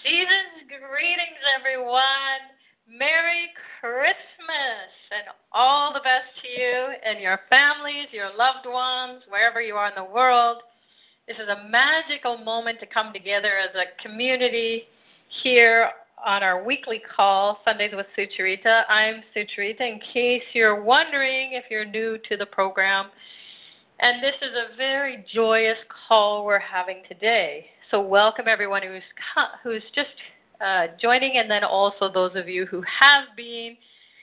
Season's greetings, everyone. Merry Christmas and all the best to you and your families, your loved ones, wherever you are in the world. This is a magical moment to come together as a community here on our weekly call, Sundays with Sucharita. I'm Sucharita, in case you're wondering if you're new to the program. And this is a very joyous call we're having today. So welcome everyone who's just joining, and then also those of you who have been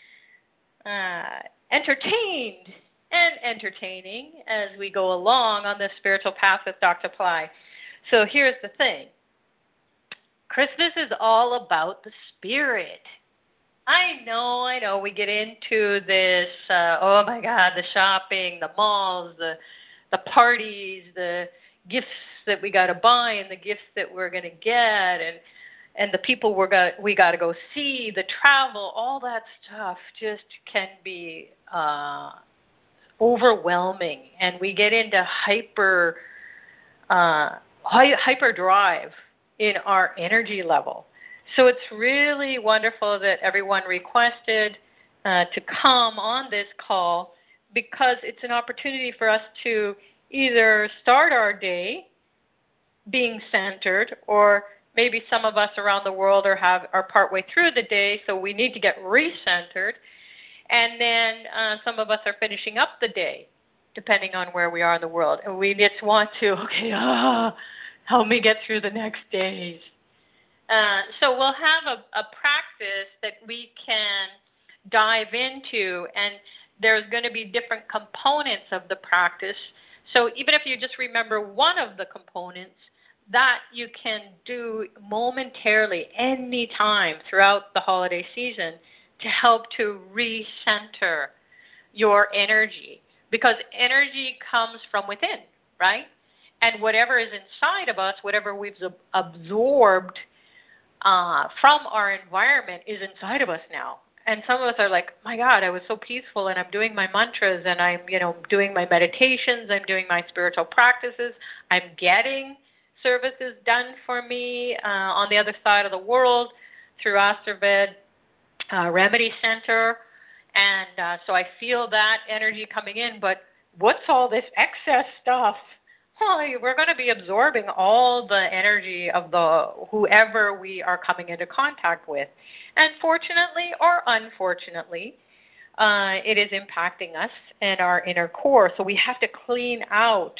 entertained and entertaining as we go along on this spiritual path with Dr. Ply. So here's the thing. Christmas is all about the spirit. I know, we get into this, oh my God, the shopping, the malls, the parties, the gifts that we got to buy and the gifts that we're going to get and the people we got to go see, the travel, all that stuff just can be overwhelming. And we get into hyper drive in our energy level. So it's really wonderful that everyone requested to come on this call, because it's an opportunity for us to either start our day being centered, or maybe some of us around the world are partway through the day, so we need to get recentered, and then some of us are finishing up the day, depending on where we are in the world, and we just want to, help me get through the next days. So we'll have a practice that we can dive into, and there's going to be different components of the practice. So even if you just remember one of the components, that you can do momentarily any time throughout the holiday season to help to recenter your energy, because energy comes from within, right? And whatever is inside of us, whatever we've absorbed from our environment is inside of us now. And some of us are like, my God, I was so peaceful, and I'm doing my mantras, and I'm, doing my meditations, I'm doing my spiritual practices, I'm getting services done for me on the other side of the world through Astrobed Remedy Center. And so I feel that energy coming in, but what's all this excess stuff? We're going to be absorbing all the energy of whoever we are coming into contact with. And fortunately or unfortunately, it is impacting us and our inner core. So we have to clean out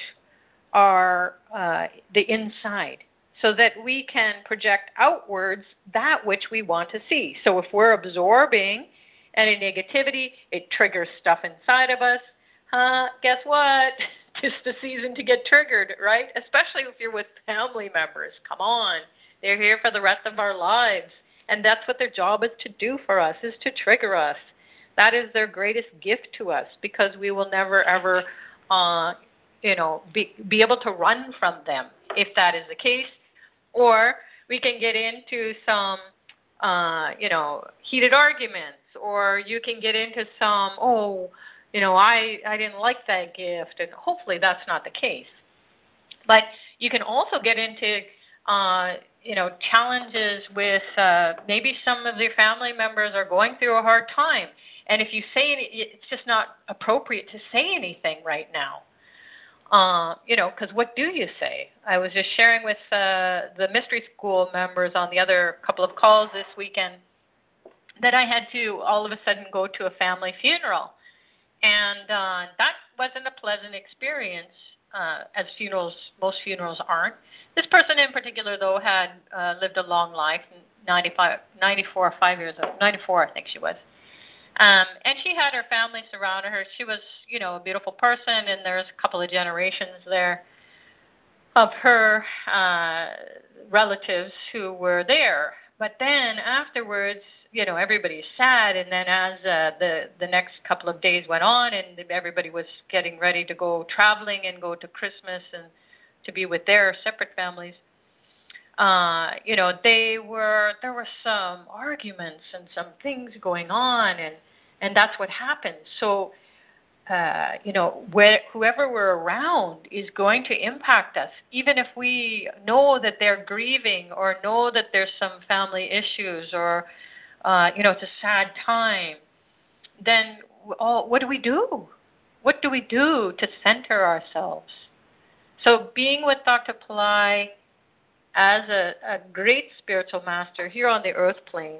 the inside so that we can project outwards that which we want to see. So if we're absorbing any negativity, it triggers stuff inside of us. Guess what? It's the season to get triggered, right? Especially if you're with family members. Come on. They're here for the rest of our lives. And that's what their job is to do for us, is to trigger us. That is their greatest gift to us, because we will never, ever, be able to run from them if that is the case. Or we can get into some, heated arguments, or you can get into some, I didn't like that gift, and hopefully that's not the case. But you can also get into, challenges with maybe some of your family members are going through a hard time. And if you say it's just not appropriate to say anything right now. Because what do you say? I was just sharing with the Mystery School members on the other couple of calls this weekend that I had to all of a sudden go to a family funeral. And that wasn't a pleasant experience, as most funerals aren't. This person in particular, though, had lived a long life, 94 I think she was. And she had her family surround her. She was, a beautiful person, and there's a couple of generations there of her relatives who were there. But then afterwards, everybody's sad, and then as the next couple of days went on and everybody was getting ready to go traveling and go to Christmas and to be with their separate families, there were some arguments and some things going on, and that's what happened. So whoever we're around is going to impact us, even if we know that they're grieving or know that there's some family issues or, it's a sad time. Then, what do we do? What do we do to center ourselves? So, being with Dr. Pillai as a great spiritual master here on the earth plane,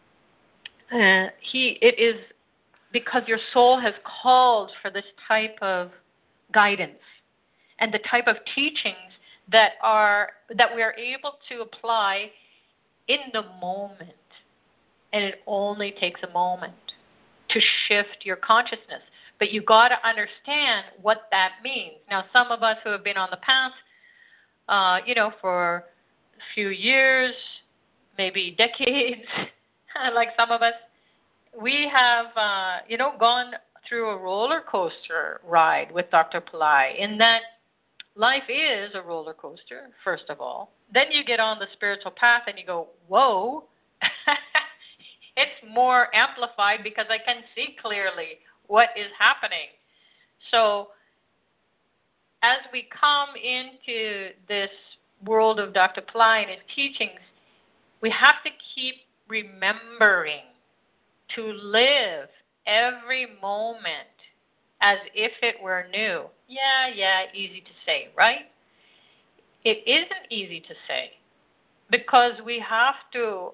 it is because your soul has called for this type of guidance and the type of teachings that we are able to apply in the moment. And it only takes a moment to shift your consciousness. But you got to understand what that means. Now, some of us who have been on the path, for a few years, maybe decades, like some of us, we have, gone through a roller coaster ride with Dr. Pillai, in that life is a roller coaster, first of all. Then you get on the spiritual path and you go, whoa, it's more amplified because I can see clearly what is happening. So as we come into this world of Dr. Pillai and his teachings, we have to keep remembering to live every moment as if it were new. Yeah, easy to say, right? It isn't easy to say because we have to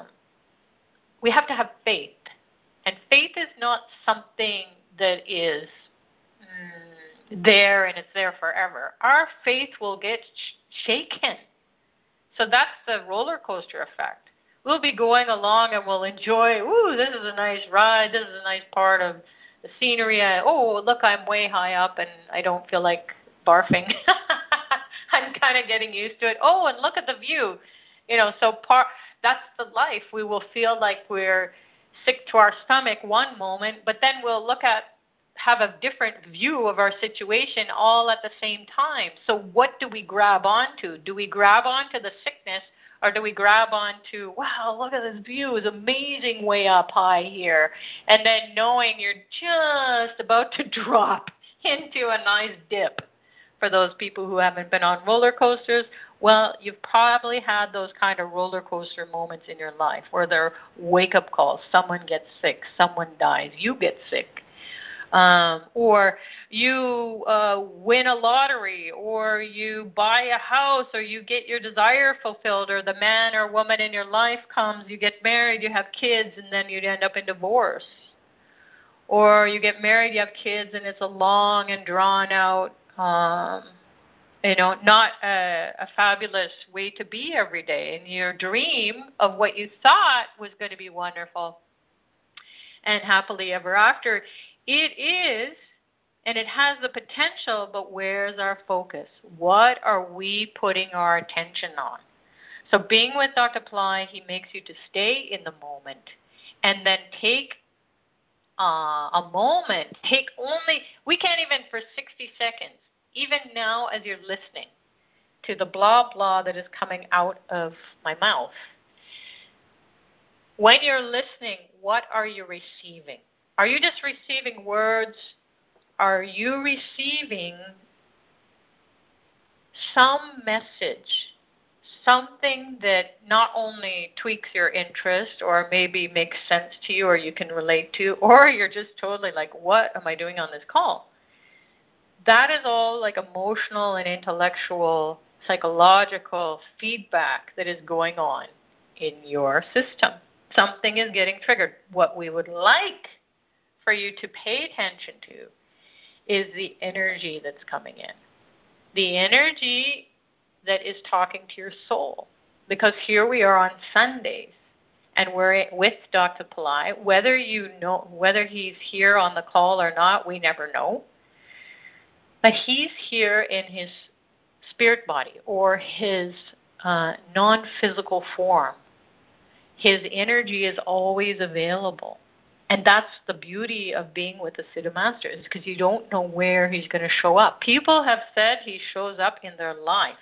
have faith. And faith is not something that is there and it's there forever. Our faith will get shaken. So that's the roller coaster effect. We'll be going along and we'll enjoy, this is a nice ride, this is a nice part of the scenery. Look, I'm way high up and I don't feel like barfing. I'm kind of getting used to it. And look at the view. That's the life. We will feel like we're sick to our stomach one moment, but then we'll have a different view of our situation all at the same time. So what do we grab onto? Do we grab onto the sickness, or do we grab onto, wow, look at this view, it's amazing way up high here, and then knowing you're just about to drop into a nice dip? For those people who haven't been on roller coasters, well, you've probably had those kind of roller coaster moments in your life where there are wake-up calls. Someone gets sick, someone dies, you get sick. Or you win a lottery, or you buy a house, or you get your desire fulfilled, or the man or woman in your life comes, you get married, you have kids, and then you end up in divorce. Or you get married, you have kids, and it's a long and drawn out, not a fabulous way to be every day. And your dream of what you thought was going to be wonderful and happily ever after, it is, and it has the potential, but where's our focus? What are we putting our attention on? So being with Dr. Pillai, he makes you to stay in the moment and then take a moment. We can't even for 60 seconds, even now as you're listening to the blah, blah that is coming out of my mouth. When you're listening, what are you receiving? Are you just receiving words? Are you receiving some message, something that not only tweaks your interest or maybe makes sense to you or you can relate to, or you're just totally like, what am I doing on this call? That is all like emotional and intellectual, psychological feedback that is going on in your system. Something is getting triggered. What we would like for you to pay attention to is the energy that's coming in. The energy that is talking to your soul. Because here we are on Sundays, and we're with Dr. Pillai. Whether he's here on the call or not, we never know. But he's here in his spirit body or his non-physical form. His energy is always available. And that's the beauty of being with the Siddha Master, is because you don't know where he's going to show up. People have said he shows up in their life.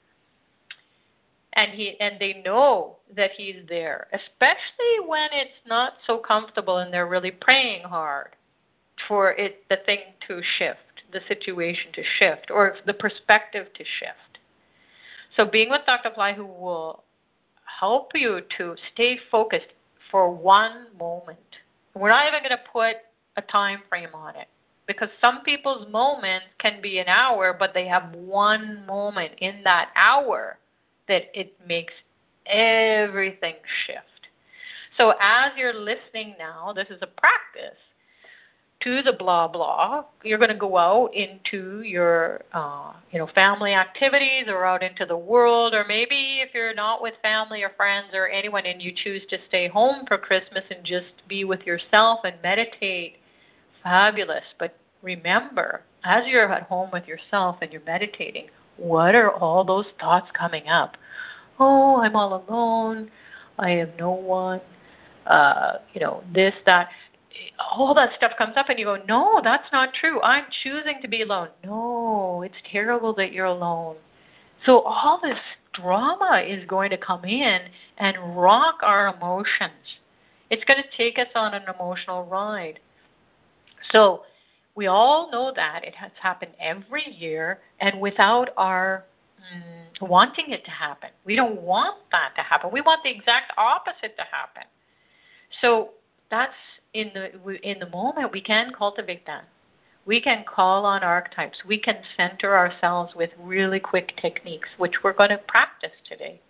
And they know that he's there, especially when it's not so comfortable and they're really praying hard. for the thing to shift, the situation to shift, or the perspective to shift. So being with Dr. Ply, who will help you to stay focused for one moment. We're not even going to put a time frame on it, because some people's moments can be an hour, but they have one moment in that hour that it makes everything shift. So as you're listening now, this is a practice to the blah blah. You're going to go out into your family activities, or out into the world, or maybe if you're not with family or friends or anyone and you choose to stay home for Christmas and just be with yourself and meditate, fabulous. But remember, as you're at home with yourself and you're meditating, what are all those thoughts coming up? Oh, I'm all alone. I have no one. This, that. All that stuff comes up and you go, no, that's not true. I'm choosing to be alone. No, it's terrible that you're alone. So all this drama is going to come in and rock our emotions. It's going to take us on an emotional ride. So we all know that it has happened every year, and without our wanting it to happen. We don't want that to happen. We want the exact opposite to happen. So that's in the moment we can cultivate that. We can call on archetypes. We can center ourselves with really quick techniques, which we're going to practice today.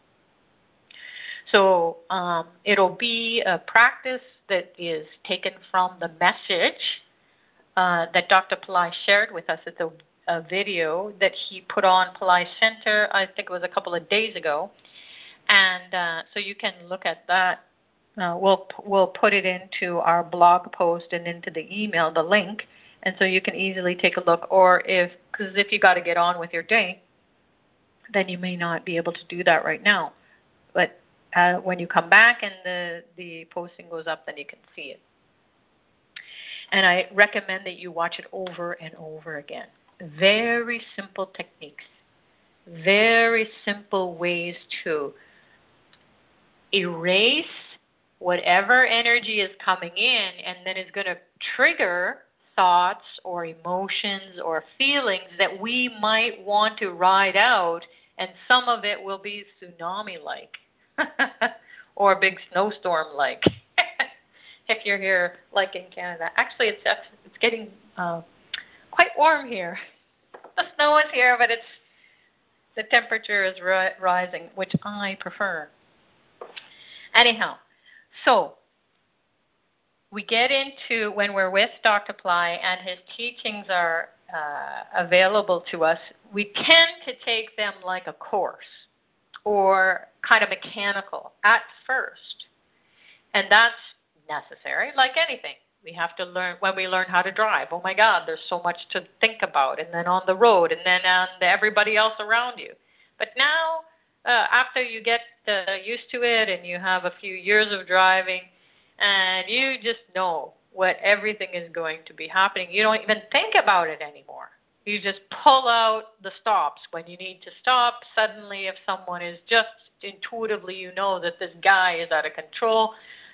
So it'll be a practice that is taken from the message that Dr. Pillai shared with us. It's a video that he put on Pillai Center, I think it was a couple of days ago. And so you can look at that. We'll put it into our blog post and into the email, the link, and so you can easily take a look. Or because if you got to get on with your day, then you may not be able to do that right now. But when you come back and the posting goes up, then you can see it. And I recommend that you watch it over and over again. Very simple techniques, very simple ways to erase whatever energy is coming in, and then is going to trigger thoughts or emotions or feelings that we might want to ride out, and some of it will be tsunami-like or big snowstorm-like. If you're here, like in Canada. Actually, it's getting quite warm here. The snow is here, but the temperature is rising, which I prefer. Anyhow, so we get into when we're with Dr. Pillai and his teachings are available to us, we tend to take them like a course or kind of mechanical at first. And that's necessary, like anything. We have to learn, when we learn how to drive, oh my God, there's so much to think about, and then on the road, and then on everybody else around you. But now, after you get used to it and you have a few years of driving, and you just know what everything is going to be happening, you don't even think about it anymore. You just pull out the stops when you need to stop. Suddenly, if someone is just intuitively, you know that this guy is out of control,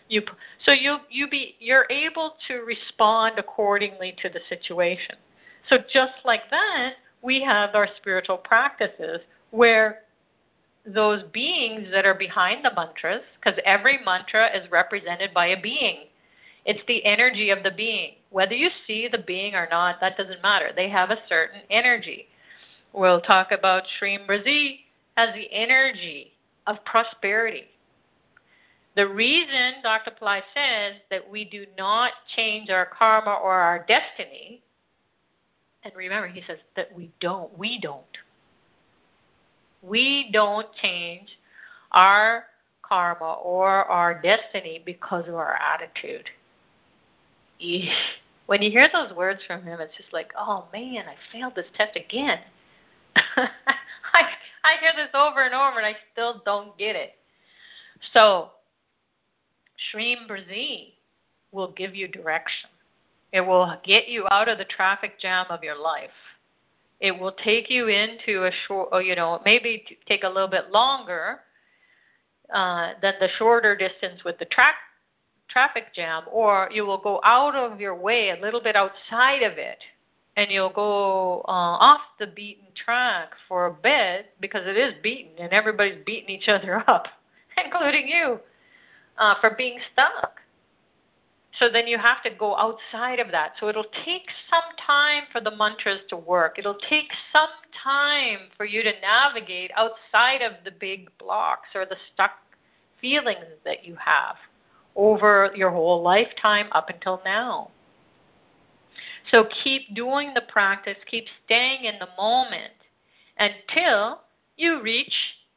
you're able to respond accordingly to the situation. So just like that, we have our spiritual practices where those beings that are behind the mantras, because every mantra is represented by a being. It's the energy of the being. Whether you see the being or not, that doesn't matter. They have a certain energy. We'll talk about Shri Mrazi as the energy of prosperity. The reason Dr. Pillai says that we do not change our karma or our destiny, and remember, he says that we don't change our karma or our destiny because of our attitude. When you hear those words from him, it's just like, oh man, I failed this test again. I hear this over and over and I still don't get it. So, Shri Mrazi will give you direction. It will get you out of the traffic jam of your life. It will take you into a short, maybe take a little bit longer than the shorter distance with the traffic jam, or you will go out of your way, a little bit outside of it, and you'll go off the beaten track for a bit because it is beaten and everybody's beating each other up, including you, for being stuck. So then you have to go outside of that. So it'll take some time for the mantras to work. It'll take some time for you to navigate outside of the big blocks or the stuck feelings that you have over your whole lifetime up until now. So keep doing the practice, keep staying in the moment until you reach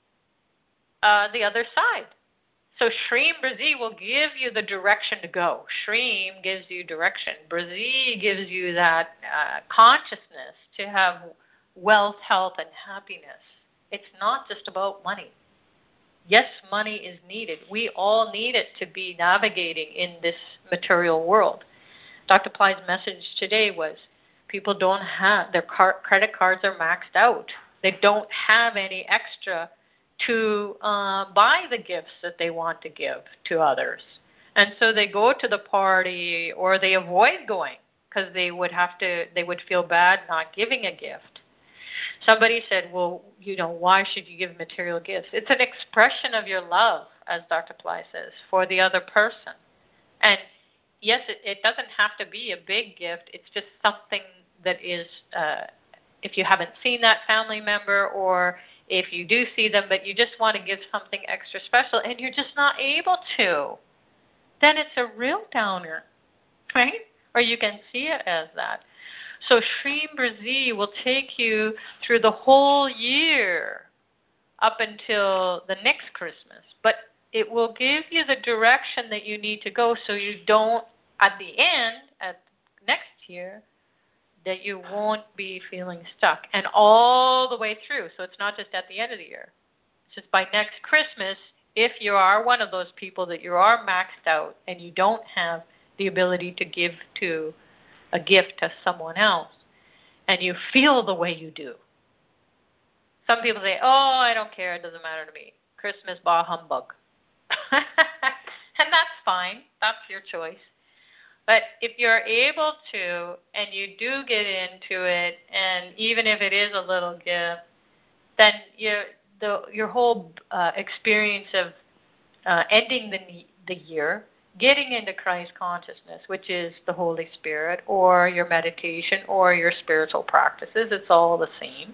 the other side. So Shreem Brazi will give you the direction to go. Shreem gives you direction. Brazi gives you that consciousness to have wealth, health, and happiness. It's not just about money. Yes, money is needed. We all need it to be navigating in this material world. Dr. Ply's message today was people don't have, their credit cards are maxed out. They don't have any extra to buy the gifts that they want to give to others. And so they go to the party or they avoid going because they would feel bad not giving a gift. Somebody said, well, why should you give material gifts? It's an expression of your love, as Dr. Ply says, for the other person. And yes, it doesn't have to be a big gift. It's just something that is, if you haven't seen that family member, or if you do see them but you just want to give something extra special and you're just not able to, then it's a real downer, right? Or you can see it as that. So Shreem Brazi will take you through the whole year up until the next Christmas. But it will give you the direction that you need to go so you don't, at the end, at next year, that you won't be feeling stuck. And all the way through. So it's not just at the end of the year. It's just by next Christmas, if you are one of those people that you are maxed out and you don't have the ability to give to a gift to someone else, and you feel the way you do. Some people say, oh, I don't care, it doesn't matter to me. Christmas, bah humbug. And that's fine. That's your choice. But if you're able to, and you do get into it, and even if it is a little gift, then your whole experience of ending the year, getting into Christ consciousness, which is the Holy Spirit, or your meditation, or your spiritual practices, it's all the same,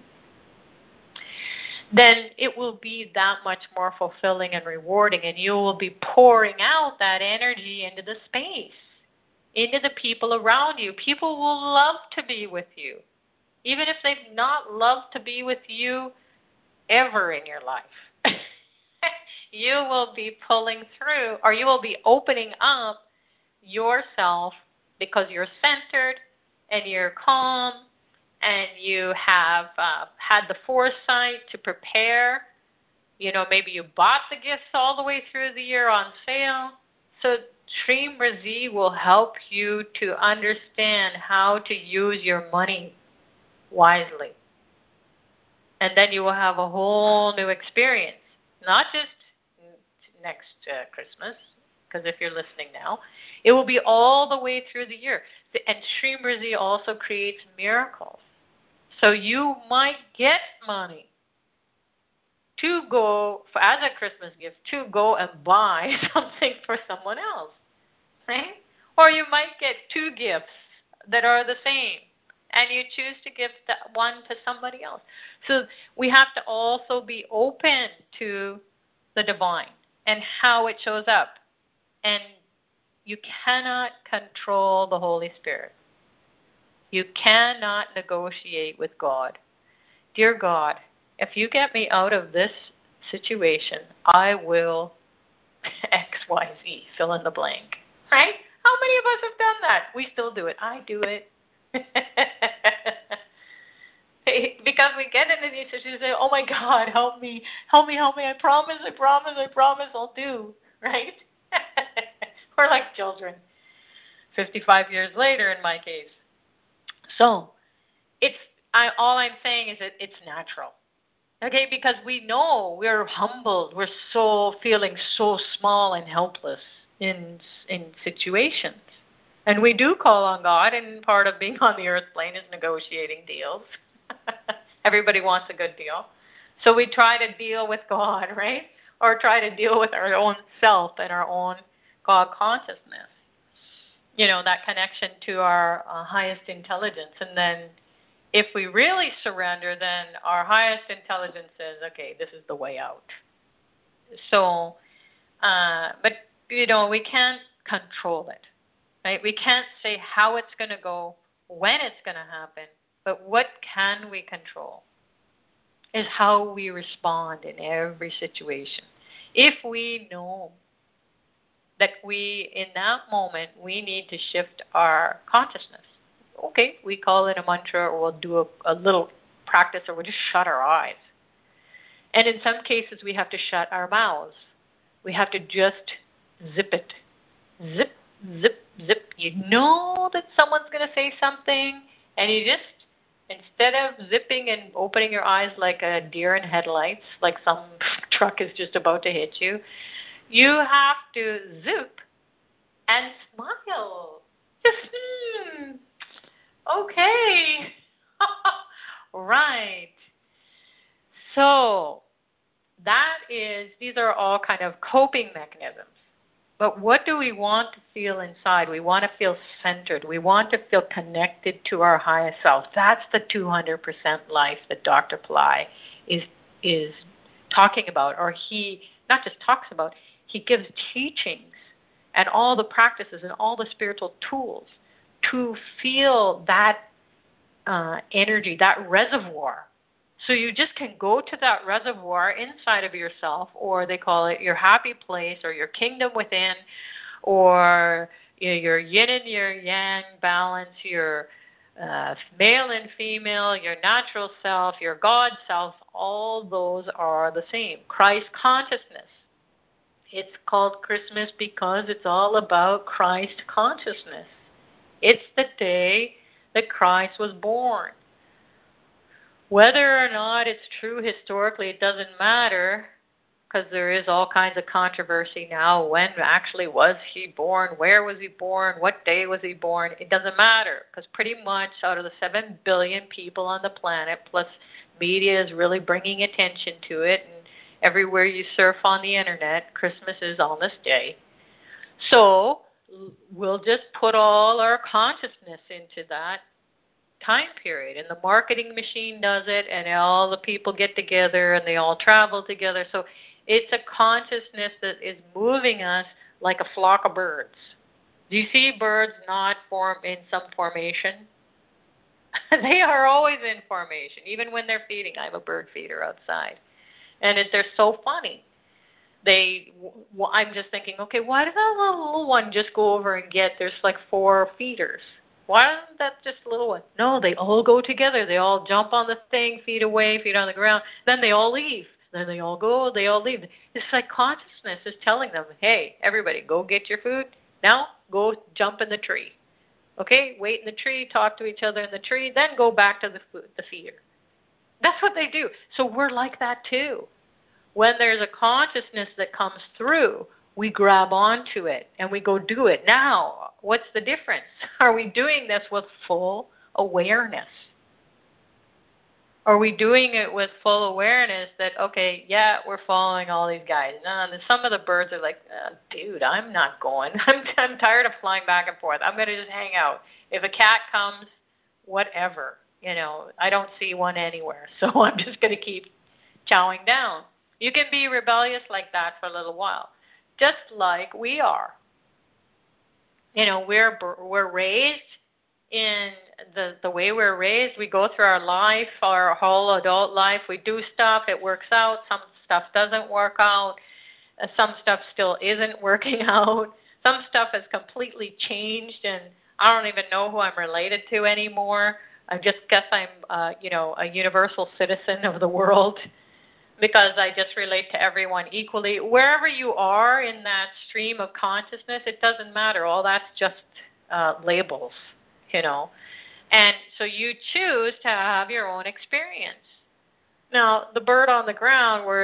then it will be that much more fulfilling and rewarding, and you will be pouring out that energy into the space, into the people around you. People will love to be with you, even if they've not loved to be with you ever in your life. You will be pulling through, or you will be opening up yourself because you're centered and you're calm and you have had the foresight to prepare. Maybe you bought the gifts all the way through the year on sale. So Shreem Brazi will help you to understand how to use your money wisely. And then you will have a whole new experience, not just next Christmas, because if you're listening now, it will be all the way through the year. And Shreem Brazi also creates miracles. So you might get money to go, as a Christmas gift, to go and buy something for someone else. Right? Or you might get two gifts that are the same, and you choose to give one to somebody else. So we have to also be open to the divine and how it shows up. And you cannot control the Holy Spirit. You cannot negotiate with God. Dear God, if you get me out of this situation, I will X, Y, Z, fill in the blank. Right? How many of us have done that? We still do it. I do it. Because we get into these situations and say, oh my God, help me, I promise, I'll do. Right? We're like children. 55 years later in my case. So, all I'm saying is that it's natural. Okay, because we know we're humbled. We're feeling so small and helpless. in situations. And we do call on God, and part of being on the earth plane is negotiating deals. Everybody wants a good deal. So we try to deal with God, right? Or try to deal with our own self and our own God consciousness. That connection to our highest intelligence. And then if we really surrender, then our highest intelligence says, okay, this is the way out. So, but, we can't control it, right? We can't say how it's going to go, when it's going to happen, but what can we control is how we respond in every situation. If we know that in that moment, we need to shift our consciousness. Okay, we call it a mantra, or we'll do a little practice, or we'll just shut our eyes. And in some cases, we have to shut our mouths. We have to just zip it. Zip, zip, zip. You know that someone's going to say something, and you just, instead of zipping and opening your eyes like a deer in headlights, like some truck is just about to hit you, you have to zip and smile. Just, okay. Right. So these are all kind of coping mechanisms. But what do we want to feel inside? We want to feel centered. We want to feel connected to our highest self. That's the 200% life that Dr. Pillai is talking about, or he not just talks about, he gives teachings and all the practices and all the spiritual tools to feel that energy, that reservoir. So you just can go to that reservoir inside of yourself, or they call it your happy place, or your kingdom within, or your yin and your yang balance, your male and female, your natural self, your God self. All those are the same. Christ consciousness. It's called Christmas because it's all about Christ consciousness. It's the day that Christ was born. Whether or not it's true historically, it doesn't matter, because there is all kinds of controversy now. When actually was he born? Where was he born? What day was he born? It doesn't matter, because pretty much out of the 7 billion people on the planet, plus media is really bringing attention to it, and everywhere you surf on the internet, Christmas is on this day. So we'll just put all our consciousness into that time period, and the marketing machine does it, and all the people get together and they all travel together. So it's a consciousness that is moving us like a flock of birds. Do you see birds not form in some formation? They are always in formation, even when they're feeding. I have a bird feeder outside, and they're so funny. I'm just thinking, okay, why does that little one just go over and get? There's like 4 feeders. Why isn't that just a little one? No, they all go together. They all jump on the thing, feet away, feet on the ground. Then they all leave. Then they all go, they all leave. It's like consciousness is telling them, hey, everybody, go get your food. Now go jump in the tree. Okay, wait in the tree, talk to each other in the tree, then go back to the feeder. That's what they do. So we're like that too. When there's a consciousness that comes through, we grab onto it and we go do it. Now, what's the difference? Are we doing this with full awareness? Are we doing it with full awareness that, okay, yeah, we're following all these guys? No, some of the birds are like, dude, I'm not going. I'm tired of flying back and forth. I'm going to just hang out. If a cat comes, whatever. I don't see one anywhere, so I'm just going to keep chowing down. You can be rebellious like that for a little while, just like we are. We're raised in the way we're raised. We go through our life, our whole adult life. We do stuff. It works out. Some stuff doesn't work out. Some stuff still isn't working out. Some stuff has completely changed, and I don't even know who I'm related to anymore. I just guess I'm, a universal citizen of the world, because I just relate to everyone equally. Wherever you are in that stream of consciousness, it doesn't matter. All that's just labels, And so you choose to have your own experience. Now, the bird on the ground, whereas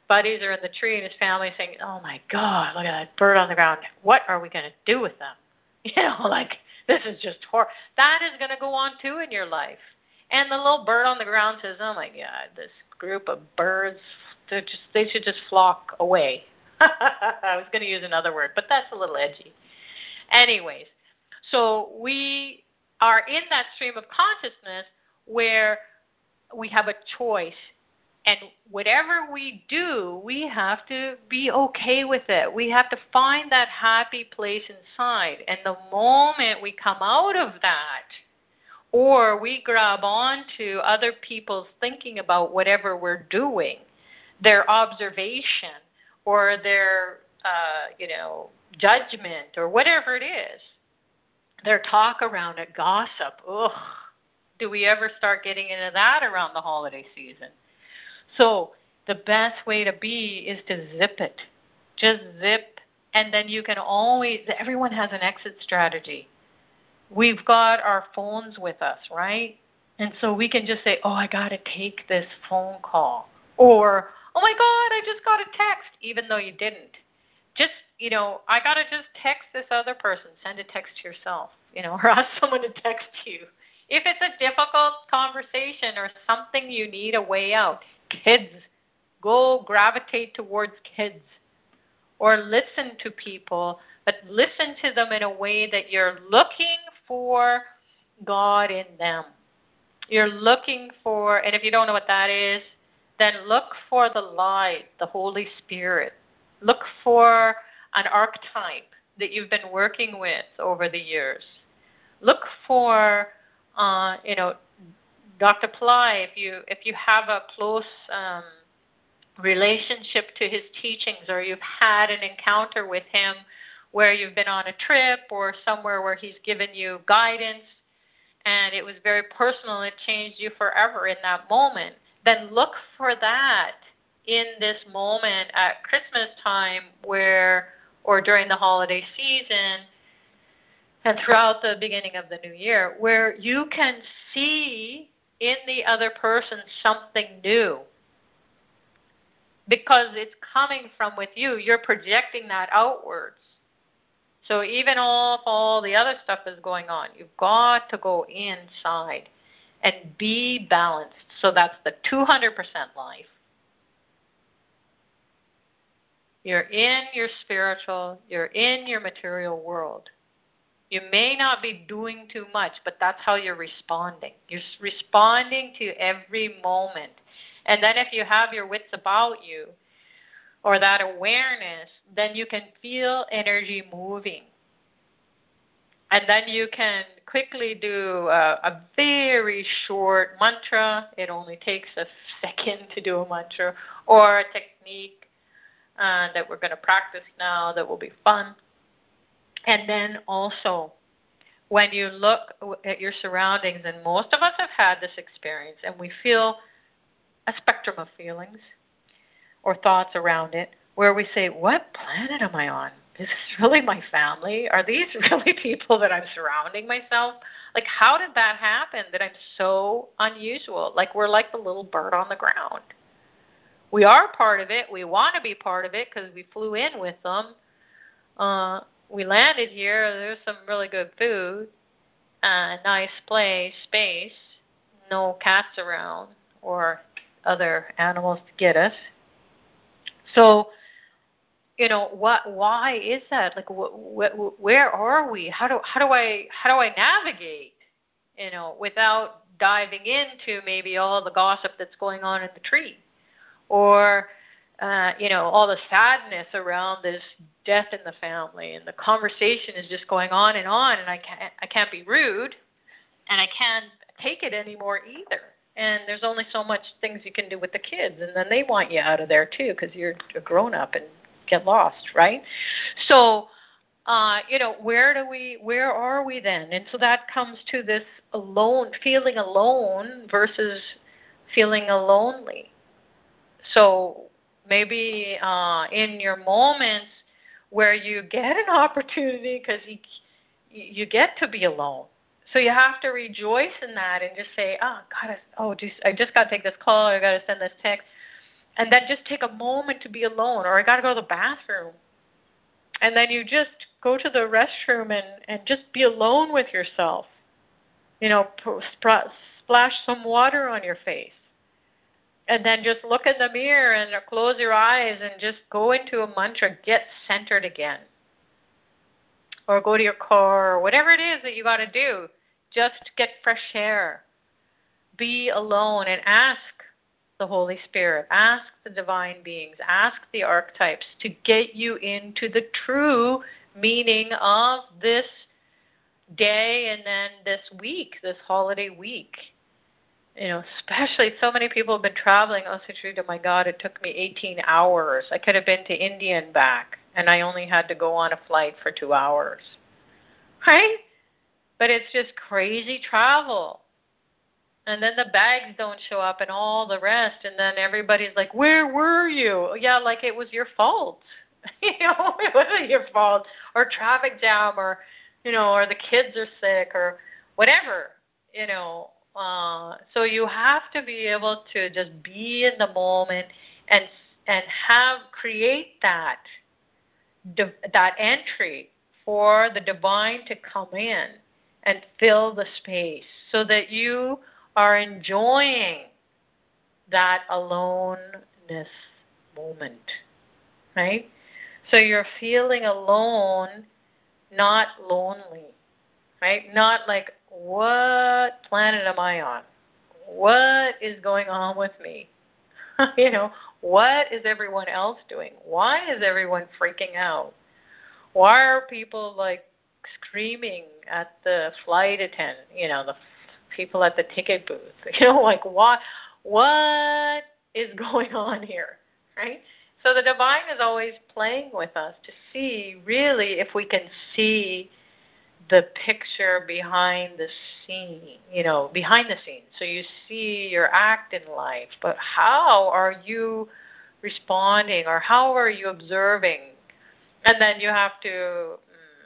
buddies are in the tree and his family saying, oh my God, look at that bird on the ground. What are we going to do with them? Like, this is just horrible. That is going to go on too in your life. And the little bird on the ground says, oh my God, this group of birds, they should just flock away. I was going to use another word, but that's a little edgy. Anyways, so we are in that stream of consciousness where we have a choice. And whatever we do, we have to be okay with it. We have to find that happy place inside. And the moment we come out of that, or we grab onto other people's thinking about whatever we're doing, their observation, or their, judgment, or whatever it is, their talk around it, gossip, ugh, do we ever start getting into that around the holiday season? So the best way to be is to zip it. Just zip, and then you can always, everyone has an exit strategy. We've got our phones with us, right? And so we can just say, oh, I got to take this phone call. Or, oh my God, I just got a text, even though you didn't. Just, I got to just text this other person. Send a text to yourself, or ask someone to text you. If it's a difficult conversation or something you need a way out, kids, go gravitate towards kids. Or listen to people, but listen to them in a way that you're looking for God in them. You're looking for, and if you don't know what that is, then look for the light, the Holy Spirit. Look for an archetype that you've been working with over the years. Look for, Dr. Pillai, if you have a close relationship to his teachings, or you've had an encounter with him where you've been on a trip or somewhere where he's given you guidance and it was very personal and it changed you forever in that moment, then look for that in this moment at Christmas time or during the holiday season and throughout the beginning of the new year, where you can see in the other person something new. Because it's coming from with you. You're projecting that outwards. So even if all the other stuff is going on, you've got to go inside and be balanced. So that's the 200% life. You're in your spiritual, you're in your material world. You may not be doing too much, but that's how you're responding. You're responding to every moment. And then if you have your wits about you, or that awareness, then you can feel energy moving. And then you can quickly do a very short mantra. It only takes a second to do a mantra, or a technique that we're going to practice now that will be fun. And then also, when you look at your surroundings, and most of us have had this experience, and we feel a spectrum of feelings or thoughts around it, where we say, what planet am I on? Is this really my family? Are these really people that I'm surrounding myself? Like, how did that happen that I'm so unusual? Like, we're like the little bird on the ground. We are part of it. We want to be part of it because we flew in with them. We landed here. There's some really good food, nice space, no cats around or other animals to get us. So, why is that? Like, where are we? How do I navigate? Without diving into maybe all the gossip that's going on in the tree, or all the sadness around this death in the family, and the conversation is just going on, and I can't be rude, and I can't take it anymore either. And there's only so much things you can do with the kids, and then they want you out of there too because you're a grown up and get lost, right? So, where are we then? And so that comes to this feeling alone versus feeling lonely. So maybe in your moments where you get an opportunity, because you get to be alone. So you have to rejoice in that and just say, I just got to take this call, or I got to send this text. And then just take a moment to be alone, or I got to go to the bathroom. And then you just go to the restroom and just be alone with yourself. Splash some water on your face. And then just look in the mirror and close your eyes and just go into a mantra. Get centered again. Or go to your car, or whatever it is that you got to do. Just get fresh air. Be alone and ask the Holy Spirit, ask the divine beings, ask the archetypes to get you into the true meaning of this day and then this week, this holiday week. Especially so many people have been traveling. Oh, my God, it took me 18 hours. I could have been to India and back, and I only had to go on a flight for 2 hours. Right? But it's just crazy travel. And then the bags don't show up and all the rest. And then everybody's like, where were you? Yeah, like it was your fault. It wasn't your fault. Or traffic jam, or the kids are sick, or whatever, So you have to be able to just be in the moment and create that entry for the divine to come in and fill the space so that you are enjoying that aloneness moment, right? So you're feeling alone, not lonely, right? Not like, what planet am I on? What is going on with me? What is everyone else doing? Why is everyone freaking out? Why are people like screaming at the flight attendant, the people at the ticket booth? Like what is going on here, right? So the divine is always playing with us to see really if we can see the picture behind the scene, behind the scenes. So you see your act in life, but how are you responding, or how are you observing? And then you have to,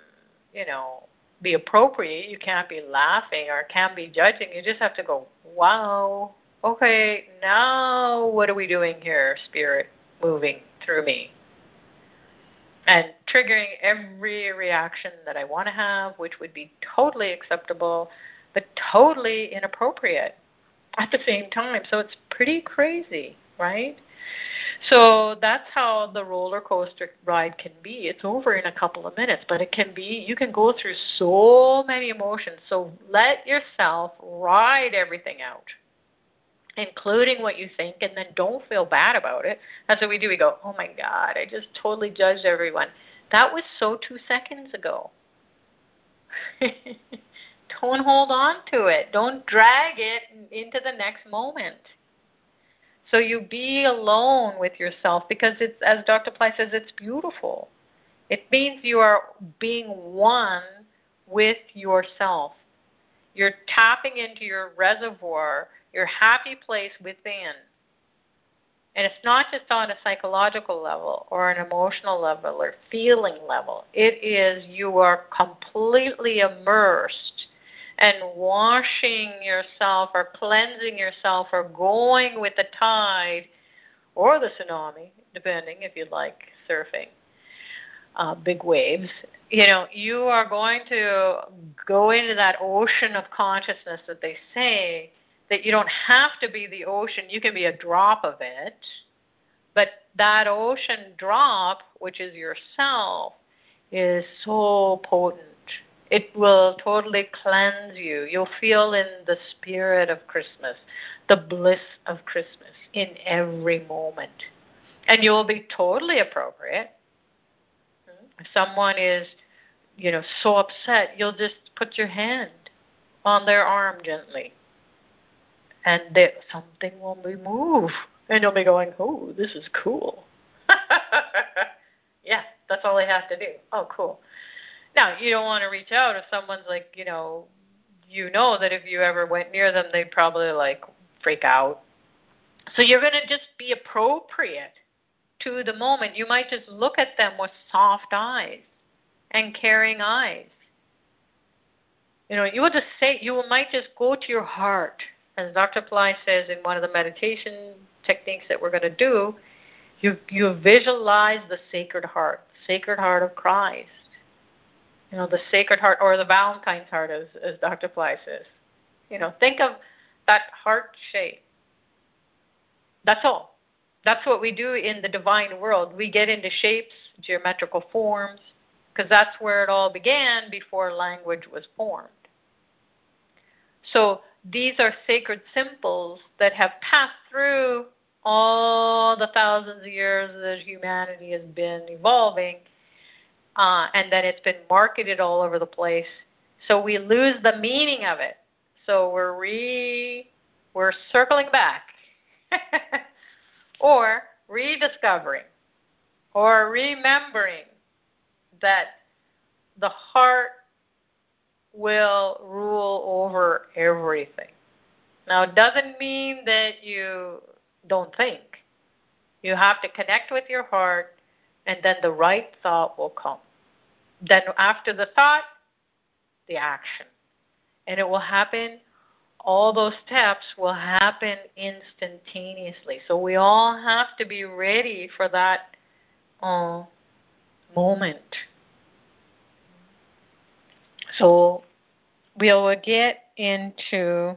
be appropriate. You can't be laughing or can't be judging. You just have to go, wow, okay, now what are we doing here, Spirit, moving through me? And triggering every reaction that I want to have, which would be totally acceptable, but totally inappropriate at the same time. So it's pretty crazy, right? So that's how the roller coaster ride can be. It's over in a couple of minutes, but it can be, you can go through so many emotions. So let yourself ride everything out, including what you think, and then don't feel bad about it. That's what we do. We go, oh my God, I just totally judged everyone. That was so 2 seconds ago. Don't hold on to it. Don't drag it into the next moment. So you be alone with yourself, because it's, as Dr. Ply says, it's beautiful. It means you are being one with yourself. You're tapping into your reservoir, your happy place within. And it's not just on a psychological level or an emotional level or feeling level. It is, you are completely immersed and washing yourself or cleansing yourself or going with the tide or the tsunami, depending if you like surfing, big waves. You are going to go into that ocean of consciousness that they say, that you don't have to be the ocean. You can be a drop of it. But that ocean drop, which is yourself, is so potent. It will totally cleanse you. You'll feel in the spirit of Christmas, the bliss of Christmas in every moment. And you'll be totally appropriate. If someone is, so upset, you'll just put your hand on their arm gently. And something will be moved. And you'll be going, oh, this is cool. Yeah, that's all they have to do. Oh, cool. Now, you don't want to reach out if someone's like, that if you ever went near them, they'd probably like freak out. So you're going to just be appropriate to the moment. You might just look at them with soft eyes and caring eyes. You will just say, you might just go to your heart. As Dr. Ply says in one of the meditation techniques that we're going to do, you visualize the Sacred Heart of Christ. The Sacred Heart, or the Valentine's heart, as Dr. Ply says. Think of that heart shape. That's all. That's what we do in the divine world. We get into shapes, geometrical forms, because that's where it all began before language was formed. So these are sacred symbols that have passed through all the thousands of years that humanity has been evolving, and then it's been marketed all over the place. So we lose the meaning of it. So we're circling back, or rediscovering, or remembering that the heart will rule over everything. Now, it doesn't mean that you don't think. You have to connect with your heart, and then the right thought will come. Then after the thought, the action. And it will happen, all those steps will happen instantaneously. So we all have to be ready for that moment. So we'll get into,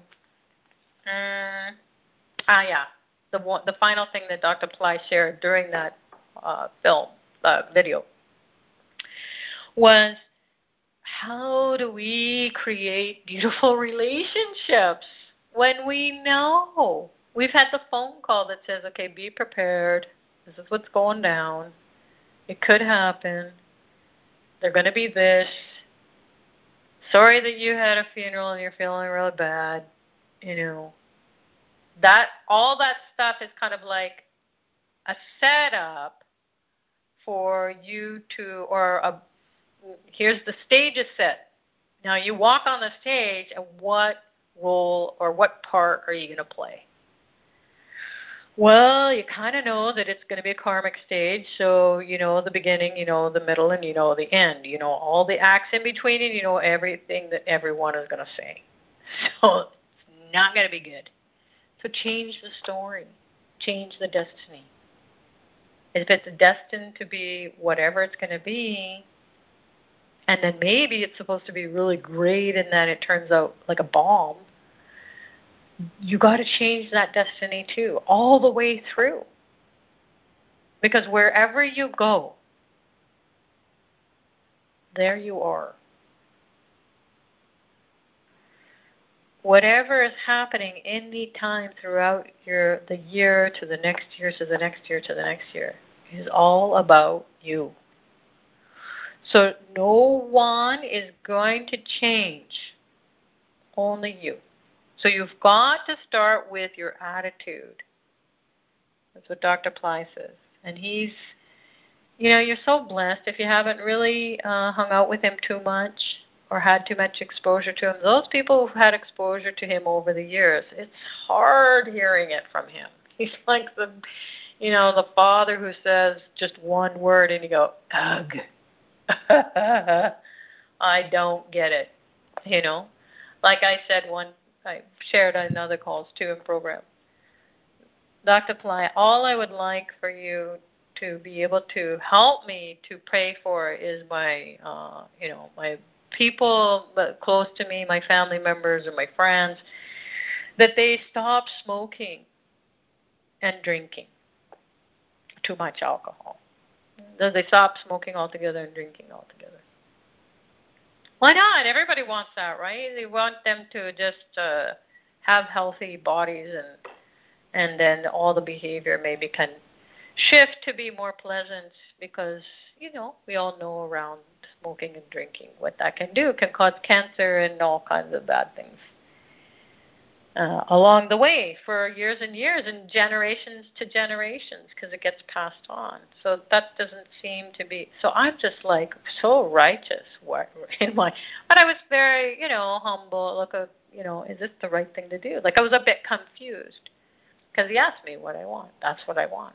the final thing that Dr. Ply shared during that video was, how do we create beautiful relationships when we know? We've had the phone call that says, okay, be prepared. This is what's going down. It could happen. They're going to be this. Sorry that you had a funeral and you're feeling really bad. That all that stuff is kind of like a setup for you to, here's the stage is set. Now you walk on the stage, and what role or what part are you going to play? Well, you kind of know that it's going to be a karmic stage, so you know the beginning, you know the middle, and you know the end. You know all the acts in between, and you know everything that everyone is going to say. So it's not going to be good. So change the story. Change the destiny. If it's destined to be whatever it's going to be, and then maybe it's supposed to be really great and then it turns out like a bomb, you got to change that destiny too, all the way through. Because wherever you go, there you are. Whatever is happening any time throughout the year to the next year to the next year to the next year is all about you. So no one is going to change, only you. So you've got to start with your attitude. That's what Dr. Ply says. And he's, you're so blessed if you haven't really hung out with him too much or had too much exposure to him. Those people who've had exposure to him over the years, it's hard hearing it from him. He's like the father who says just one word and you go, ugh. I don't get it. Like I said I shared on other calls too in program. Dr. Ply, all I would like for you to be able to help me to pray for is my, my people close to me, my family members or my friends, that they stop smoking and drinking too much alcohol. That they stop smoking altogether and drinking altogether. Why not? Everybody wants that, right? They want them to just have healthy bodies, and then all the behavior maybe can shift to be more pleasant because, we all know around smoking and drinking what that can do. It can cause cancer and all kinds of bad things along the way for years and years and generations to generations because it gets passed on. So that doesn't seem to be. So I'm just like so righteous but I was very, humble. Look, is this the right thing to do? Like I was a bit confused because he asked me what I want. That's what I want.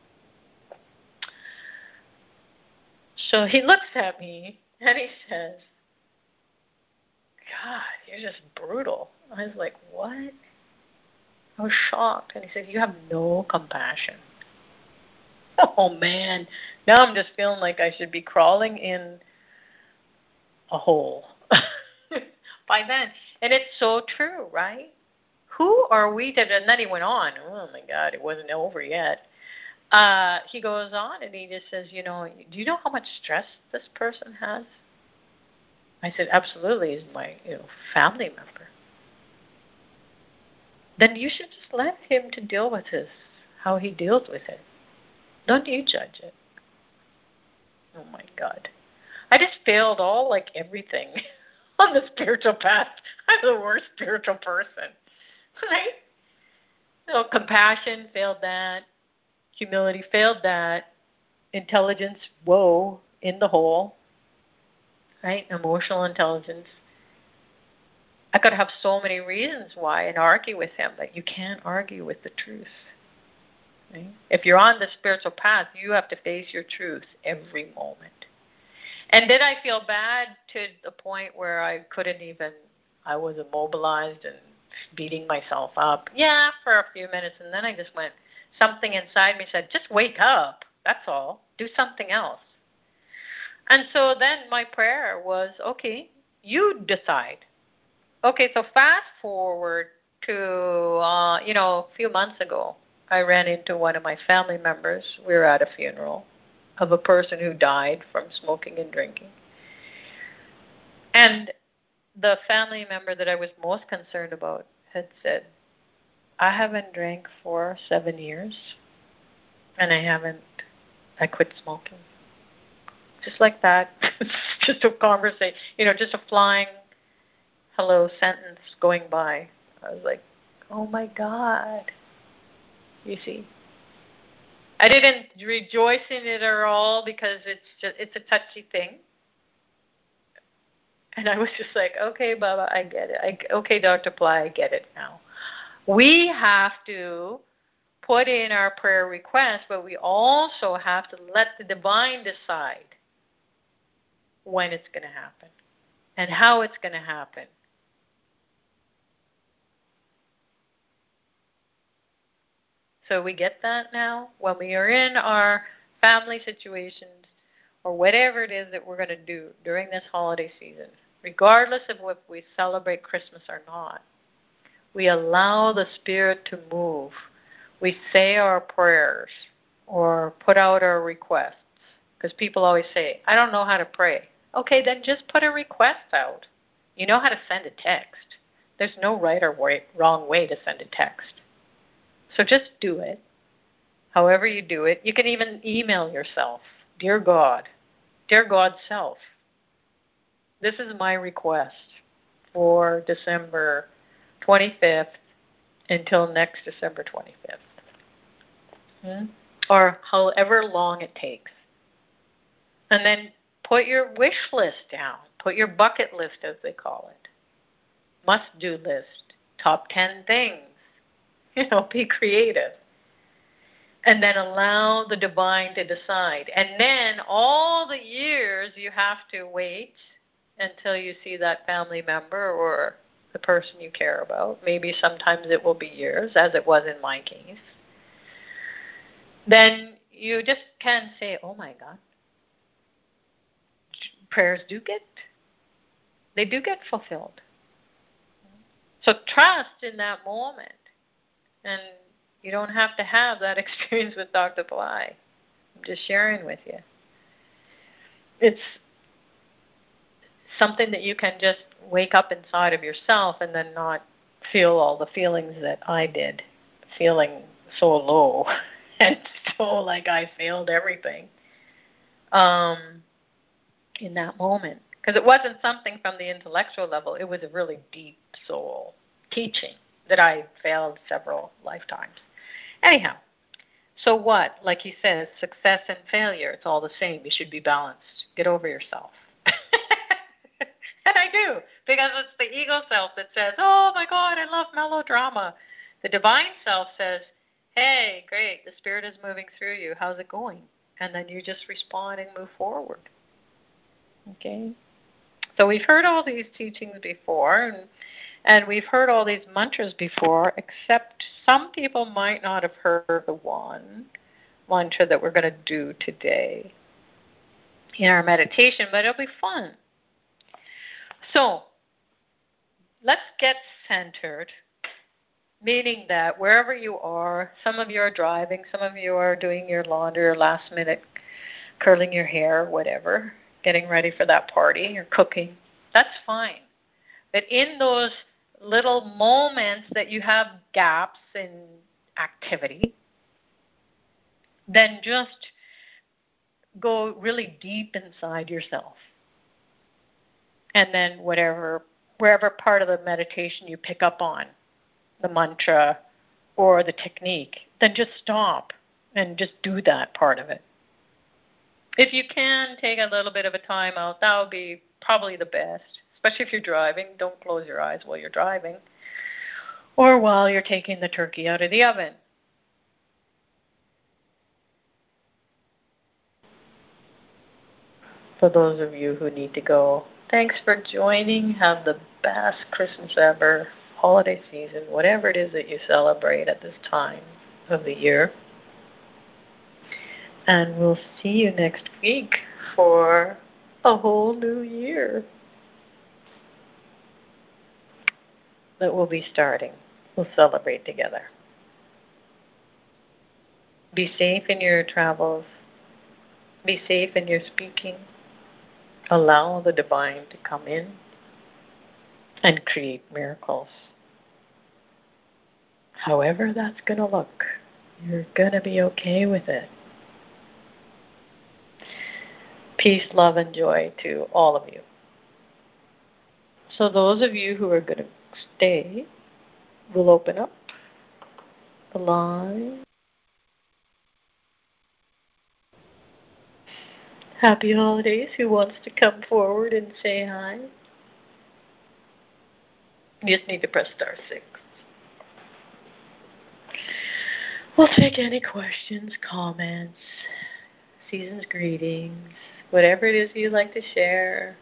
So he looks at me and he says, God, you're just brutal. I was like, what? I was shocked. And he said, you have no compassion. Oh, man. Now I'm just feeling like I should be crawling in a hole by then. And it's so true, right? Who are we to, and then he went on. Oh, my God, it wasn't over yet. He goes on and he just says, do you know how much stress this person has? I said, absolutely, he's my family member. Then you should just let him to deal with how he deals with it. Don't you judge it. Oh my God. I just failed everything on the spiritual path. I'm the worst spiritual person. Right? Compassion failed that. Humility failed that. Intelligence, whoa, in the hole. Right? Emotional intelligence. I could have so many reasons why and argue with him, but you can't argue with the truth. Right? If you're on the spiritual path, you have to face your truth every moment. And did I feel bad to the point where I was immobilized and beating myself up? Yeah, for a few minutes. And then I just went, something inside me said, just wake up. That's all. Do something else. And so then my prayer was, okay, you decide. Okay, so fast forward to, a few months ago, I ran into one of my family members. We were at a funeral of a person who died from smoking and drinking. And the family member that I was most concerned about had said, I haven't drank for 7 years, and I quit smoking. Just like that. Just a conversation, just a flying hello sentence going by. I was like, oh my God. You see? I didn't rejoice in it at all because it's a touchy thing. And I was just like, okay, Baba, I get it. Okay, Dr. Ply, I get it now. We have to put in our prayer request, but we also have to let the divine decide when it's going to happen and how it's going to happen. So we get that now? When we are in our family situations or whatever it is that we're going to do during this holiday season, regardless of if we celebrate Christmas or not, we allow the Spirit to move. We say our prayers or put out our requests. Because people always say, I don't know how to pray. Okay, then just put a request out. You know how to send a text. There's no right or wrong way to send a text. So just do it. However you do it. You can even email yourself. Dear God self, this is my request for December 25th until next December 25th. Or however long it takes. And then put your wish list down. Put your bucket list, as they call it. Must-do list. Top 10 things. Be creative. And then allow the divine to decide. And then all the years you have to wait until you see that family member or the person you care about. Maybe sometimes it will be years, as it was in my case. Then you just can say, oh my God, prayers do get fulfilled. So trust in that moment. And you don't have to have that experience with Dr. Bly. I'm just sharing with you. It's something that you can just wake up inside of yourself and then not feel all the feelings that I did, feeling so low and so like I failed everything in that moment. Because it wasn't something from the intellectual level. It was a really deep soul teaching that I failed several lifetimes. Anyhow, so what? Like he says, success and failure, it's all the same. You should be balanced. Get over yourself. And I do, because it's the ego self that says, oh my God, I love melodrama. The divine self says, hey, great, the Spirit is moving through you. How's it going? And then you just respond and move forward. Okay? So we've heard all these teachings before, And we've heard all these mantras before, except some people might not have heard the one mantra that we're going to do today in our meditation, but it'll be fun. So, let's get centered, meaning that wherever you are, some of you are driving, some of you are doing your laundry or last minute curling your hair, whatever, getting ready for that party or cooking, that's fine. But in those little moments that you have gaps in activity, then just go really deep inside yourself. And then wherever part of the meditation you pick up on, the mantra or the technique, then just stop and just do that part of it. If you can take a little bit of a time out, that would be probably the best, especially if you're driving. Don't close your eyes while you're driving or while you're taking the turkey out of the oven. For those of you who need to go, thanks for joining. Have the best Christmas ever, holiday season, whatever it is that you celebrate at this time of the year. And we'll see you next week for a whole new year that we'll be starting. We'll celebrate together. Be safe in your travels. Be safe in your speaking. Allow the divine to come in and create miracles. However that's going to look, you're going to be okay with it. Peace, love, and joy to all of you. So those of you who are going to stay, we'll open up the line. Happy holidays. Who wants to come forward and say hi? You just need to press *6. We'll take any questions, comments, season's greetings, whatever it is you'd like to share.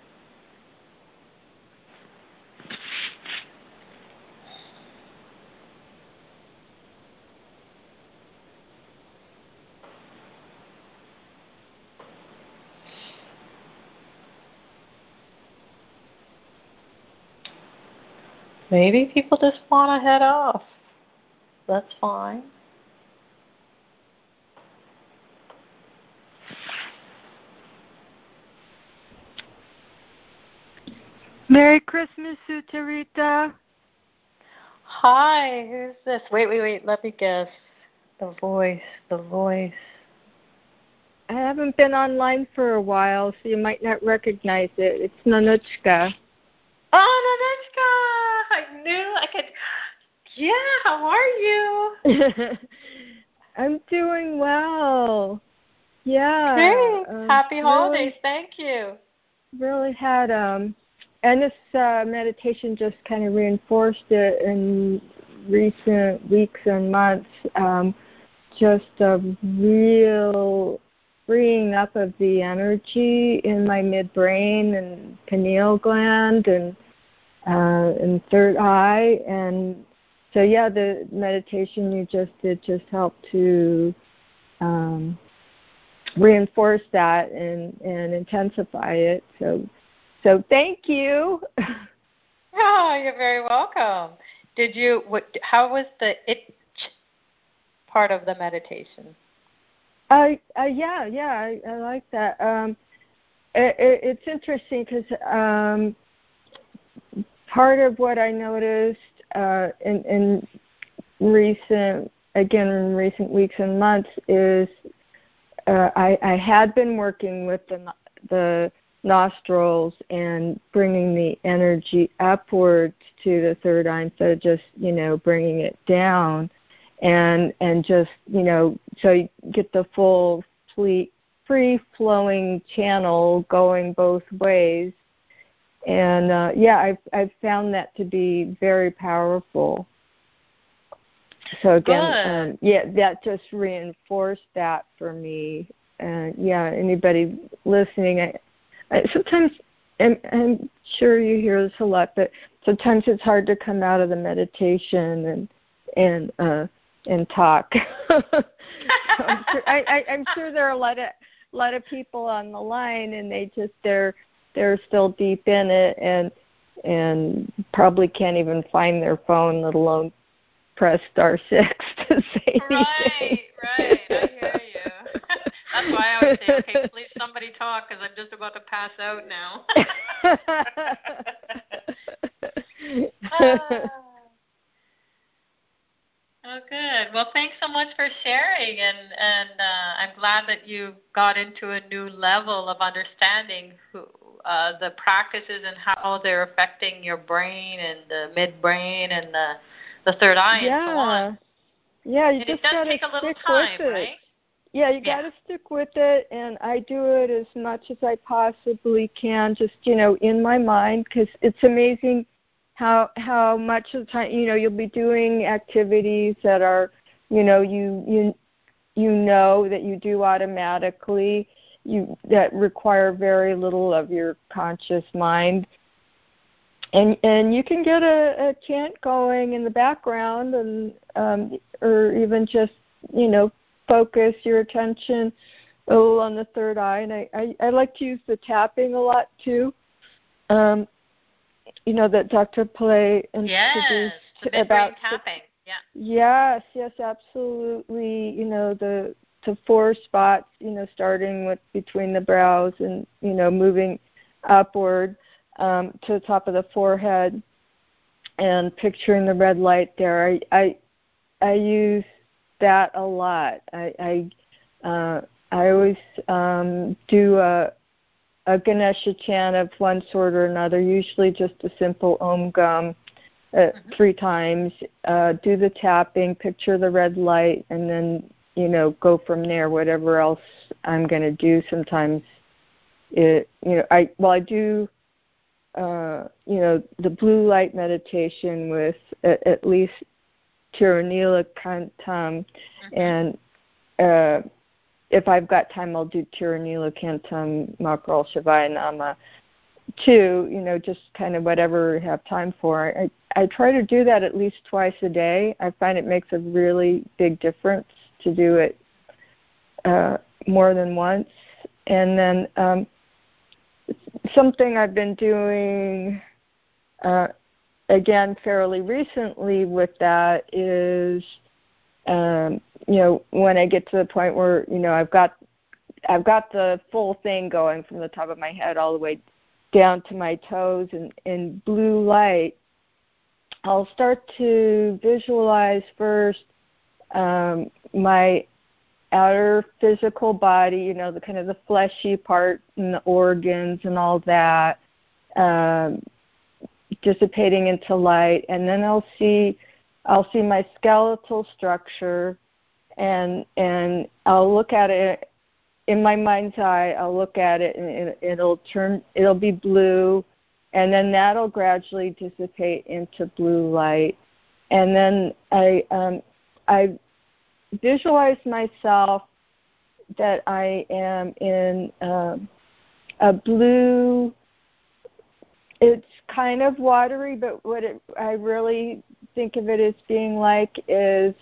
Maybe people just want to head off. That's fine. Merry Christmas, Sucharita. Hi, who's this? Wait. Let me guess. The voice. I haven't been online for a while, so you might not recognize it. It's Nanuchka. Oh, Nanuchka! I knew I could. Yeah, how are you? I'm doing well. Yeah. Great. Happy holidays. Thank you. Really had, and this meditation just kind of reinforced it in recent weeks and months. Just a real freeing up of the energy in my midbrain and pineal gland and third eye. And so, yeah, the meditation you just did just helped to reinforce that and intensify it. So thank you. Oh, you're very welcome. How was the itch part of the meditation? Yeah, I like that. It's interesting because part of what I noticed in recent weeks and months is I had been working with the nostrils and bringing the energy upwards to the third eye instead of just bringing it down. And just, so you get the full free-flowing channel going both ways. And, I've found that to be very powerful. So, again, that just reinforced that for me. Anybody listening, I sometimes, I'm sure you hear this a lot, but sometimes it's hard to come out of the meditation and talk. So I'm sure there are a lot of people on the line, and they're still deep in it and probably can't even find their phone, let alone press *6 to say anything. Right. I hear you. That's why I always say, okay, please somebody talk, because I'm just about to pass out now. Oh, good. Well, thanks so much for sharing, and I'm glad that you got into a new level of understanding the practices and how they're affecting your brain and the midbrain and the third eye and so on. Yeah, and it does take a little time, right? Yeah, you got to stick with it, and I do it as much as I possibly can, just, in my mind, because it's amazing how much of the time, you'll be doing activities that are, you know that you do automatically, that require very little of your conscious mind. And you can get a chant going in the background, and or even just, focus your attention a little on the third eye. And I like to use the tapping a lot too. That Dr. Pillay introduced about tapping. Yeah. Yes, absolutely. The 4 spots, starting with between the brows and, moving upward to the top of the forehead and picturing the red light there. I use that a lot. I always do a Ganesha chant of one sort or another, usually just a simple Om Gum 3 times, do the tapping, picture the red light, and then, go from there, whatever else I'm going to do. Sometimes, I do, the blue light meditation with at least Tirunila Kantam, and if I've got time, I'll do Tirunila Kantam Makral Shavaya Nama too, just kind of whatever I have time for. I try to do that at least twice a day. I find it makes a really big difference to do it more than once. And then something I've been doing, again, fairly recently with that is, when I get to the point where, I've got the full thing going from the top of my head all the way down to my toes in blue light, I'll start to visualize first my outer physical body, the kind of the fleshy part and the organs and all that, dissipating into light, and then I'll see my skeletal structure, and I'll look at it in my mind's eye. I'll look at it, and it'll be blue, and then that'll gradually dissipate into blue light, and then I visualize myself that I am in a blue. It's kind of watery, but I really think of it as being like is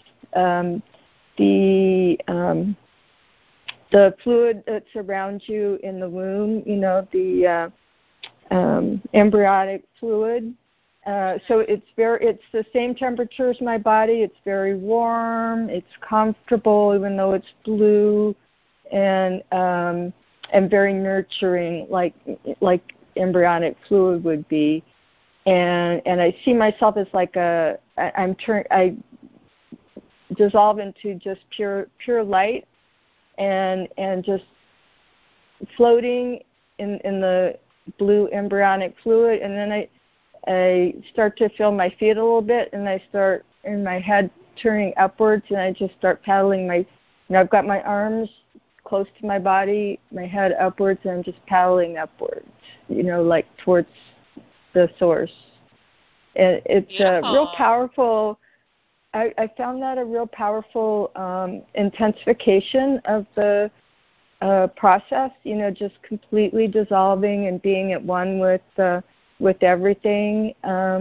the fluid that surrounds you in the womb, the embryonic fluid. So it's the same temperature as my body. It's very warm. It's comfortable, even though it's blue, and very nurturing, like embryonic fluid would be. And I see myself as like I dissolve into just pure light, and just floating in the blue embryonic fluid, and then I start to feel my feet a little bit, and I start in my head turning upwards, and I just start paddling I've got my arms close to my body, my head upwards, and I'm just paddling upwards, like towards the source. And it's real powerful. I found that a real powerful intensification of the process, just completely dissolving and being at one with with everything.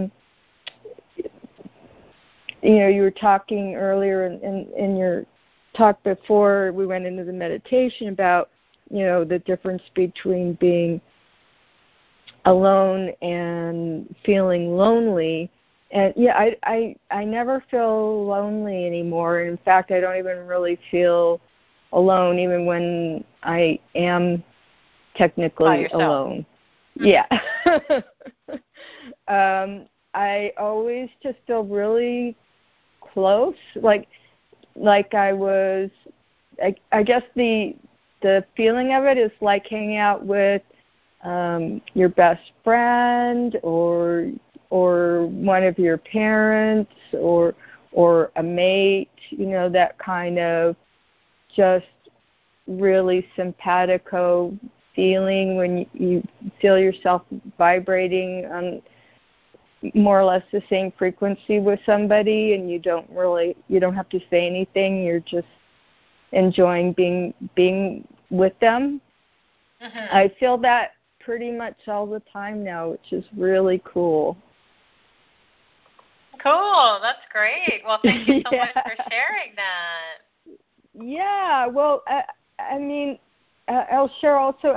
You were talking earlier in your talk before we went into the meditation about, the difference between being alone and feeling lonely. And I never feel lonely anymore. In fact, I don't even really feel alone, even when I am technically alone. Yeah. I always just feel really close, like I was. I guess the feeling of it is like hanging out with your best friend or one of your parents or a mate, that kind of just really simpatico feeling when you feel yourself vibrating on more or less the same frequency with somebody, and you don't have to say anything. You're just enjoying being with them. Mm-hmm. I feel that pretty much all the time now, which is really cool. Cool. That's great. Well, thank you so much for sharing that. Yeah. Well, I'll share also.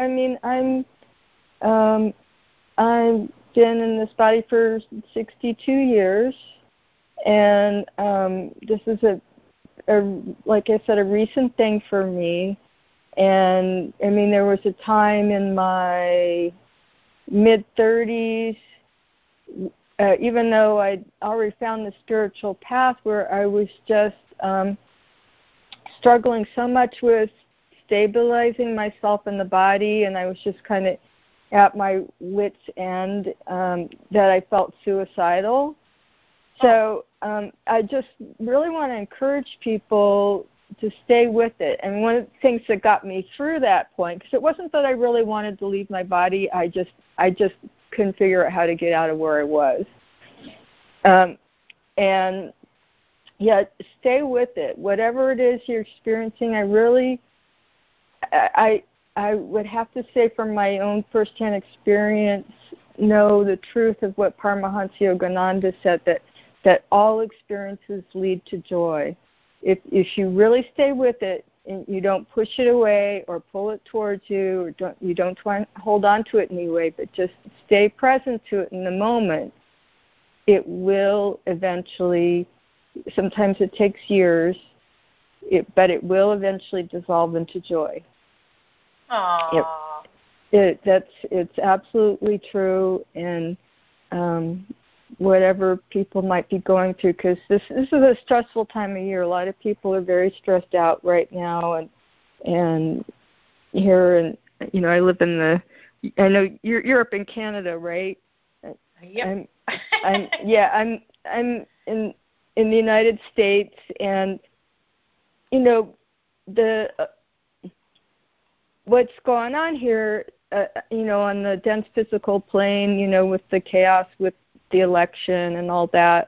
I've been in this body for 62 years, and this is like I said, a recent thing for me. And there was a time in my mid-30s, even though I'd already found the spiritual path, where I was just struggling so much with stabilizing myself in the body, and I was just kind of at my wit's end, that I felt suicidal. So I just really want to encourage people to stay with it. And one of the things that got me through that point, because it wasn't that I really wanted to leave my body, I just couldn't figure out how to get out of where I was. And stay with it. Whatever it is you're experiencing, I would have to say from my own firsthand experience, know the truth of what Paramahansa Yogananda said, that all experiences lead to joy. If you really stay with it and you don't push it away or pull it towards you, or you don't try and hold on to it anyway, but just stay present to it in the moment, it will eventually, sometimes it takes years, but it will eventually dissolve into joy. It's absolutely true, and whatever people might be going through, because this is a stressful time of year. A lot of people are very stressed out right now, and here, and I live I know you're up in Canada, right? Yep. I'm in the United States, and what's going on here, on the dense physical plane, with the chaos with the election and all that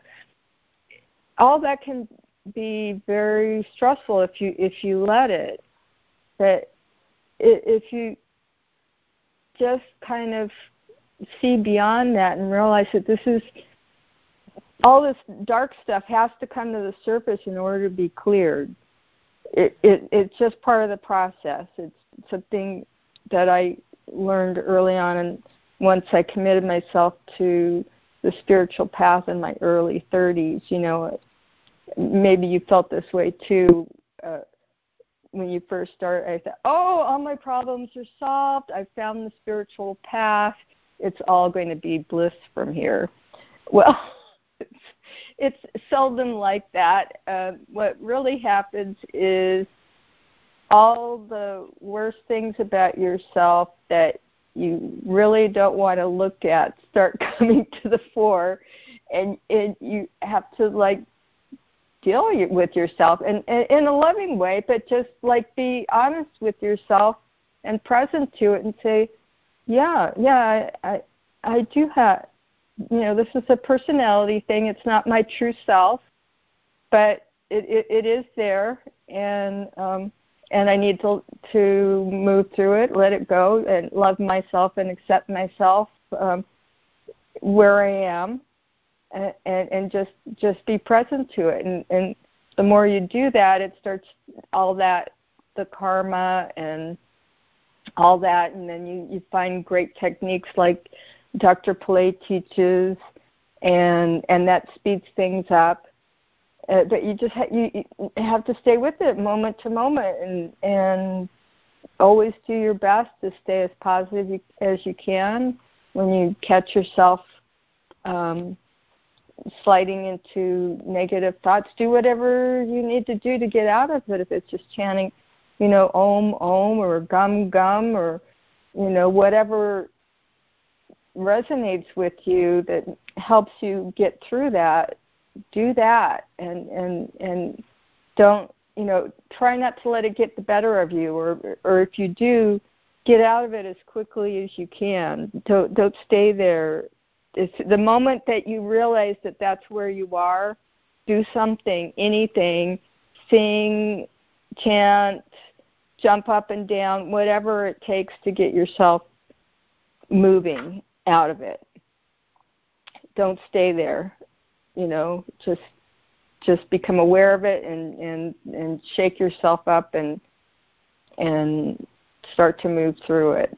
can be very stressful if you let it. But if you just kind of see beyond that and realize that all this dark stuff has to come to the surface in order to be cleared. It's just part of the process. It's something that I learned early on, and once I committed myself to the spiritual path in my early 30s. Maybe you felt this way too when you first started. I thought, all my problems are solved. I found the spiritual path. It's all going to be bliss from here. Well, it's seldom like that. What really happens is all the worst things about yourself that you really don't want to look at start coming to the fore, and you have to deal with yourself and in a loving way, but just be honest with yourself and present to it and say, I do have, this is a personality thing. It's not my true self, but it is there, and I need to move through it, let it go, and love myself and accept myself where I am, and just be present to it. And the more you do that, it starts all that, the karma and all that, and then you find great techniques like Dr. Pillay teaches, and that speeds things up. But you just you have to stay with it moment to moment, and always do your best to stay as positive as you can. When you catch yourself sliding into negative thoughts, do whatever you need to do to get out of it. If it's just chanting, om, om, or gum, gum, or, whatever resonates with you that helps you get through that, do that. And don't, try not to let it get the better of you, or if you do, get out of it as quickly as you can. Don't stay there. It's the moment that you realize that that's where you are, do something, anything, sing, chant, jump up and down, whatever it takes to get yourself moving out of it. Don't stay there, just become aware of it and shake yourself up and start to move through it.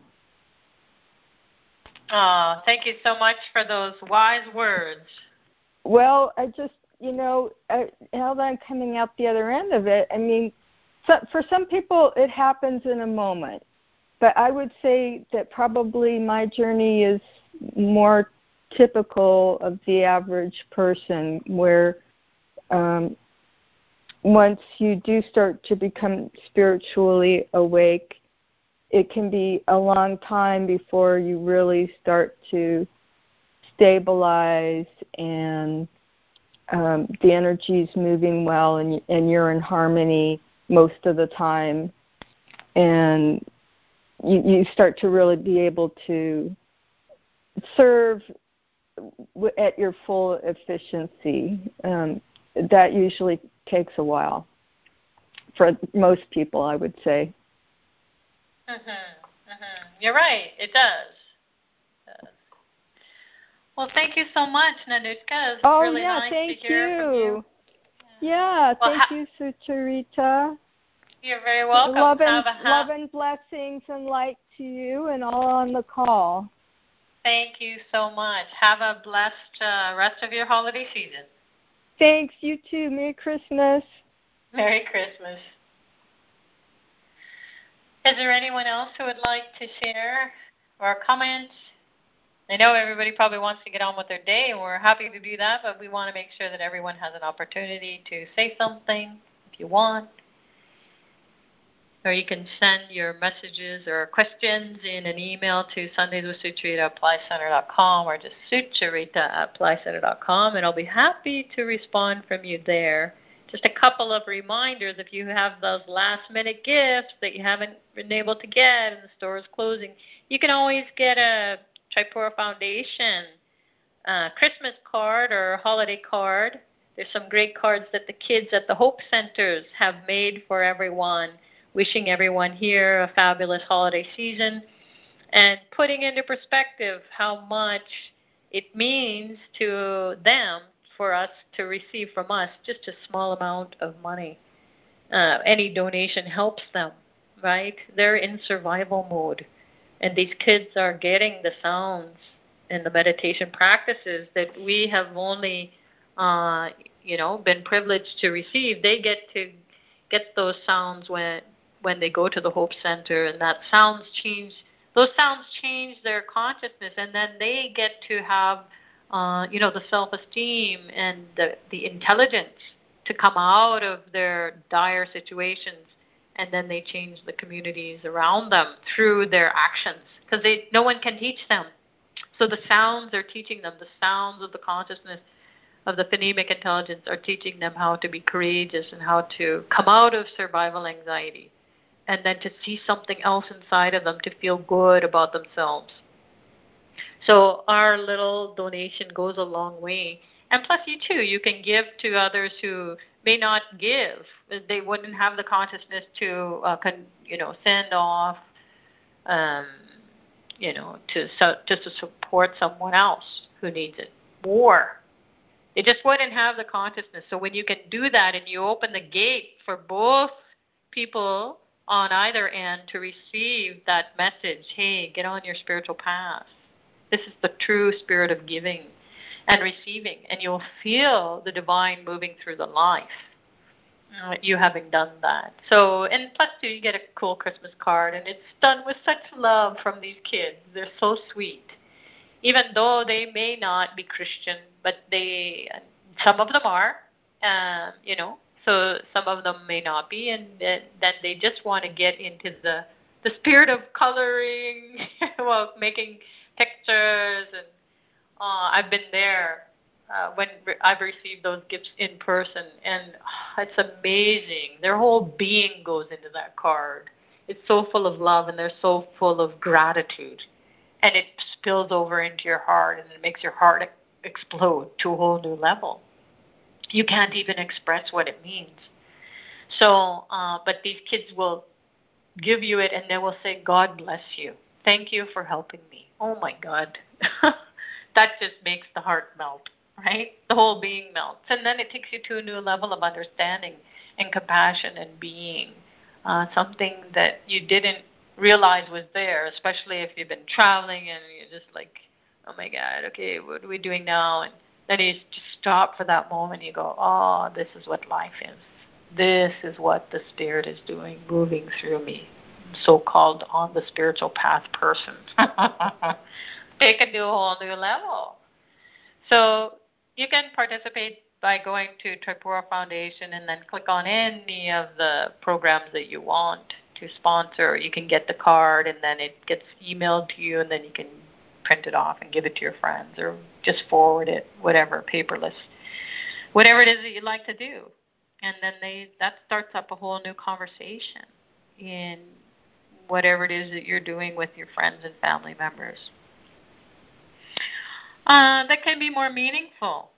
Oh, thank you so much for those wise words. Well, I just, now that I'm coming out the other end of it, I mean, for some people it happens in a moment, but I would say that probably my journey is more typical of the average person, where once you do start to become spiritually awake, it can be a long time before you really start to stabilize and the energy's moving well and you're in harmony most of the time. And you start to really be able to serve at your full efficiency. That usually takes a while for most people, I would say. You're right. It does. Well, thank you so much, Nanushka. It's really nice to hear from you. Yeah, thank you, Sucharita. You're very welcome. Love and blessings and light to you and all on the call. Thank you so much. Have a blessed rest of your holiday season. Thanks. You too. Merry Christmas. Merry Christmas. Is there anyone else who would like to share or comment? I know everybody probably wants to get on with their day, and we're happy to do that, but we want to make sure that everyone has an opportunity to say something if you want. Or you can send your messages or questions in an email to sundayswithsucharita@applycenter.com or just sucharita@applycenter.com, and I'll be happy to respond from you there. Just a couple of reminders: if you have those last-minute gifts that you haven't been able to get and the store is closing, you can always get a Tripura Foundation Christmas card or holiday card. There's some great cards that the kids at the Hope Centers have made for everyone, wishing everyone here a fabulous holiday season and putting into perspective how much it means to them for us to receive from us just a small amount of money. Any donation helps them, right? They're in survival mode, and these kids are getting the sounds and the meditation practices that we have only, been privileged to receive. They get to get those sounds when they go to the Hope Center, and those sounds change their consciousness, and then they get to have the self-esteem and the intelligence to come out of their dire situations, and then they change the communities around them through their actions, because no one can teach them. So the sounds are teaching them. The sounds of the consciousness of the phonemic intelligence are teaching them how to be courageous and how to come out of survival anxiety, and then to see something else inside of them, to feel good about themselves. So our little donation goes a long way. And plus, you can give to others who may not give. They wouldn't have the consciousness to, send off, just to support someone else. who needs it more. They just wouldn't have the consciousness. So when you can do that and you open the gate for both people on either end to receive that message, hey, get on your spiritual path. This is the true spirit of giving and receiving, and you'll feel the divine moving through the life. You having done that. So, and plus too, you get a cool Christmas card, and it's done with such love from these kids. They're so sweet. Even though they may not be Christian, but some of them are, so some of them may not be, and then they just want to get into the spirit of coloring, well, making pictures, and I've been there when I've received those gifts in person, and it's amazing. Their whole being goes into that card. It's so full of love, and they're so full of gratitude, and it spills over into your heart, and it makes your heart explode to a whole new level. You can't even express what it means. So, but these kids will give you it, and they will say, God bless you. Thank you for helping me. Oh, my God. That just makes the heart melt, right? The whole being melts. And then it takes you to a new level of understanding and compassion and being, something that you didn't realize was there, especially if you've been traveling and you're just like, oh, my God, okay, what are we doing now? And then you just stop for that moment. You go, oh, this is what life is. This is what the Spirit is doing, moving through me, so-called on the spiritual path person. Take it to a whole new level. So you can participate by going to Tripura Foundation and then click on any of the programs that you want to sponsor. You can get the card, and then it gets emailed to you, and then you can print it off and give it to your friends, or just forward it, whatever, paperless, whatever it is that you'd like to do. And then that starts up a whole new conversation in whatever it is that you're doing with your friends and family members. That can be more meaningful,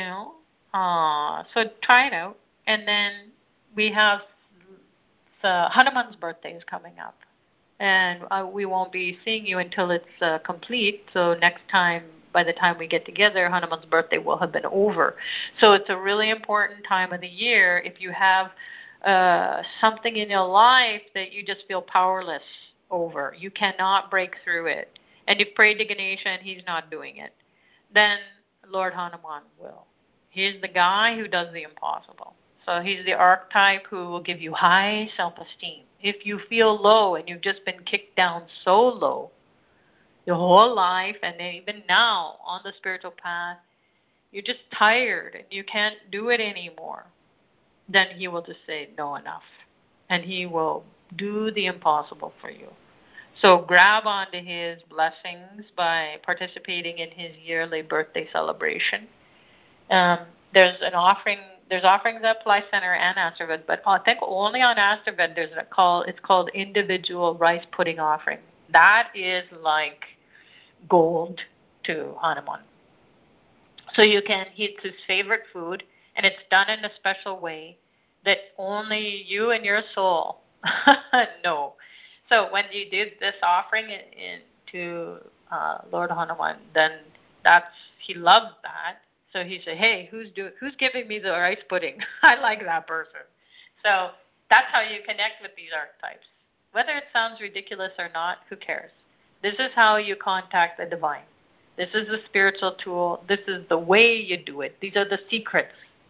So try it out. And then we have the Hanuman's birthday is coming up. And we won't be seeing you until it's complete. So next time, by the time we get together, Hanuman's birthday will have been over. So it's a really important time of the year if you have something in your life that you just feel powerless over. You cannot break through it. And you've prayed to Ganesha and he's not doing it. Then Lord Hanuman will. He's the guy who does the impossible. So he's the archetype who will give you high self-esteem. If you feel low and you've just been kicked down so low your whole life, and even now on the spiritual path, you're just tired and you can't do it anymore, then he will just say, no, enough. And he will do the impossible for you. So grab onto his blessings by participating in his yearly birthday celebration. There's offerings at Fly Center and Astravad, but I think only on Astravad it's called individual rice pudding offering. That is like gold to Hanuman. So it's his favorite food, and it's done in a special way that only you and your soul know. So when you did this offering to Lord Hanuman, then he loves that. So he said, hey, who's giving me the rice pudding? I like that person. So that's how you connect with these archetypes. Whether it sounds ridiculous or not, who cares? This is how you contact the divine. This is the spiritual tool. This is the way you do it. These are the secrets.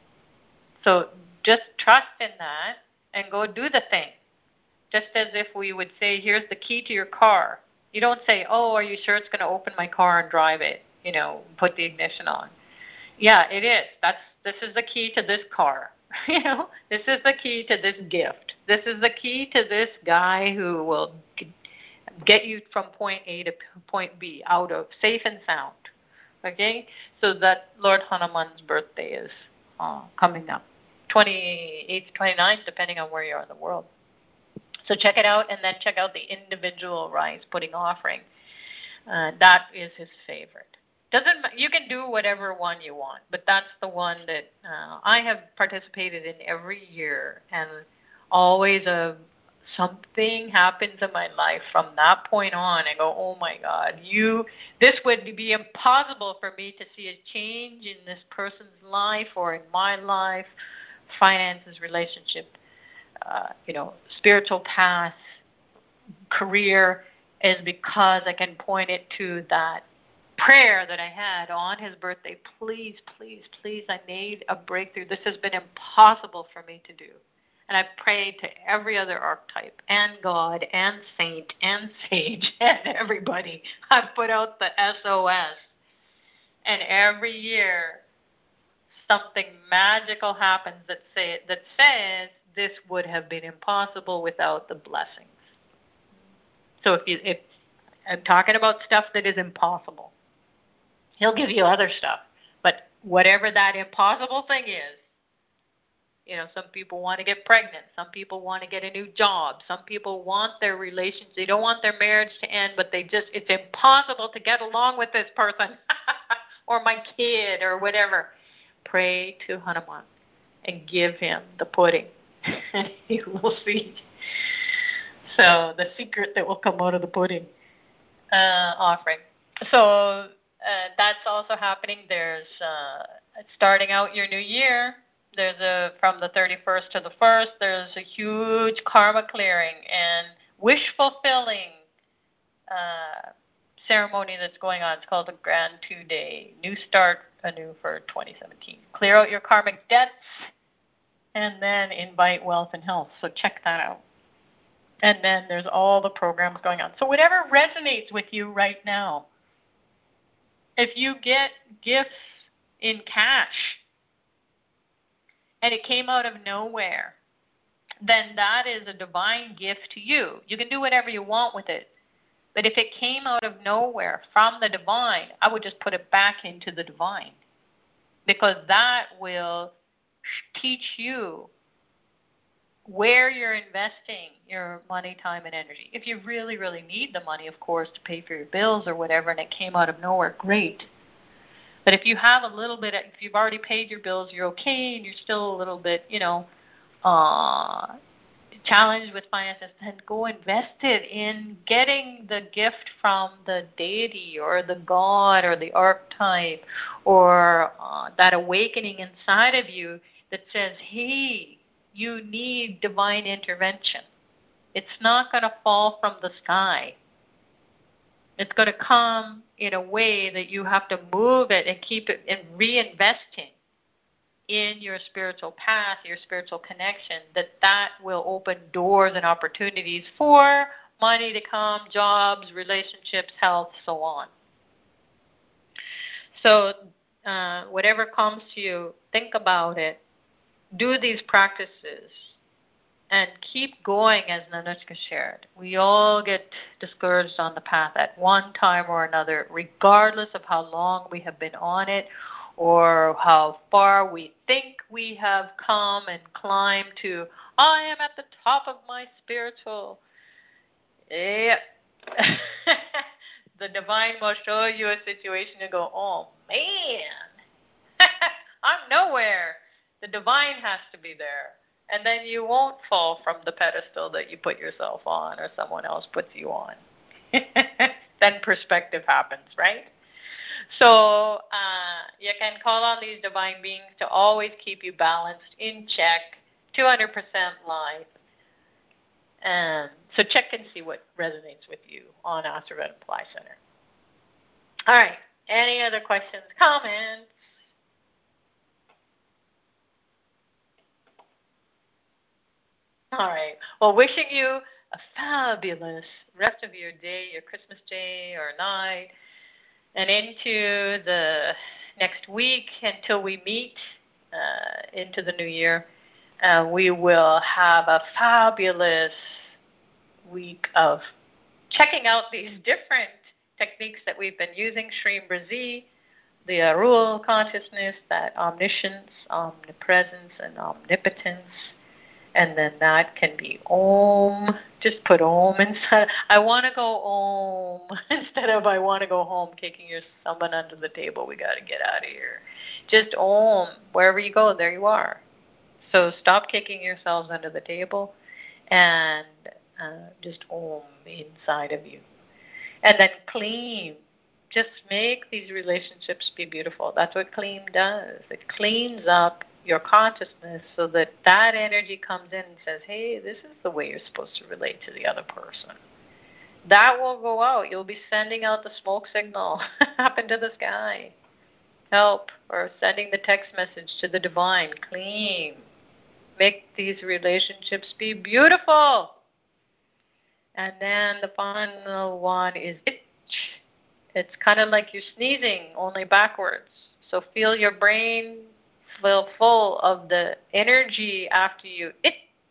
So just trust in that and go do the thing. Just as if we would say, here's the key to your car. You don't say, oh, are you sure it's going to open my car and drive it? Put the ignition on. Yeah, it is. This is the key to this car. This is the key to this gift. This is the key to this guy who will get you from point A to point B out of safe and sound. Okay? So that Lord Hanuman's birthday is coming up. 28th, 29th, depending on where you are in the world. So check it out, and then check out the individual rice pudding offering. That is his favorite. You can do whatever one you want, but that's the one that I have participated in every year, and always a something happens in my life from that point on. I go, oh my God, this would be impossible for me to see a change in this person's life or in my life, finances, relationship, spiritual path, career, is because I can point it to that prayer that I had on his birthday. Please, please, please, I made a breakthrough. This has been impossible for me to do. And I've prayed to every other archetype and God and saint and sage and everybody. I've put out the SOS. And every year something magical happens that says this would have been impossible without the blessings. So if I'm talking about stuff that is impossible, he'll give you other stuff. But whatever that impossible thing is, some people want to get pregnant. Some people want to get a new job. Some people want their relations. They don't want their marriage to end, but it's impossible to get along with this person or my kid or whatever. Pray to Hanuman and give him the pudding, and he will see. So the secret that will come out of the pudding offering. So that's also happening. There's starting out your new year. There's from the 31st to the 1st, there's a huge karma clearing and wish fulfilling ceremony that's going on. It's called the Grand 2-Day New Start Anew for 2017. Clear out your karmic debts and then invite wealth and health. So check that out. And then there's all the programs going on. So whatever resonates with you right now, if you get gifts in cash and it came out of nowhere, then that is a divine gift to you. You can do whatever you want with it. But if it came out of nowhere from the divine, I would just put it back into the divine, because that will teach you where you're investing your money, time, and energy. If you really, really need the money, of course, to pay for your bills or whatever, and it came out of nowhere, great. But if you have a little bit, if you've already paid your bills, you're okay, and you're still a little bit, challenged with finances, then go invest it in getting the gift from the deity or the god or the archetype or that awakening inside of you that says, hey, you need divine intervention. It's not going to fall from the sky. It's going to come in a way that you have to move it and keep it and reinvesting in your spiritual path, your spiritual connection, that will open doors and opportunities for money to come, jobs, relationships, health, so on. So whatever comes to you, think about it. Do these practices and keep going, as Nanushka shared. We all get discouraged on the path at one time or another, regardless of how long we have been on it or how far we think we have come and climbed to, I am at the top of my spiritual. Yep. The divine will show you a situation and go, oh man, I'm nowhere. The divine has to be there. And then you won't fall from the pedestal that you put yourself on or someone else puts you on. Then perspective happens, right? So you can call on these divine beings to always keep you balanced, in check, 200% life. So check and see what resonates with you on Astrovet Apply Center. All right. Any other questions, comments? All right. Well, wishing you a fabulous rest of your day, your Christmas day or night, and into the next week until we meet into the new year. We will have a fabulous week of checking out these different techniques that we've been using, Shreem Brazil, the Arul consciousness, that omniscience, omnipresence, and omnipotence. And then that can be Om. Just put Om inside. I want to go Om instead of I want to go home, kicking someone under the table. We got to get out of here. Just Om. Wherever you go, there you are. So stop kicking yourselves under the table and just Om inside of you. And then clean. Just make these relationships be beautiful. That's what clean does. It cleans up your consciousness so that that energy comes in and says, hey, this is the way you're supposed to relate to the other person. That will go out. You'll be sending out the smoke signal up into the sky. Help, or sending the text message to the divine. Clean. Make these relationships be beautiful. And then the final one is itch. It's kind of like you're sneezing, only backwards. So feel your brain feel full of the energy after you itch.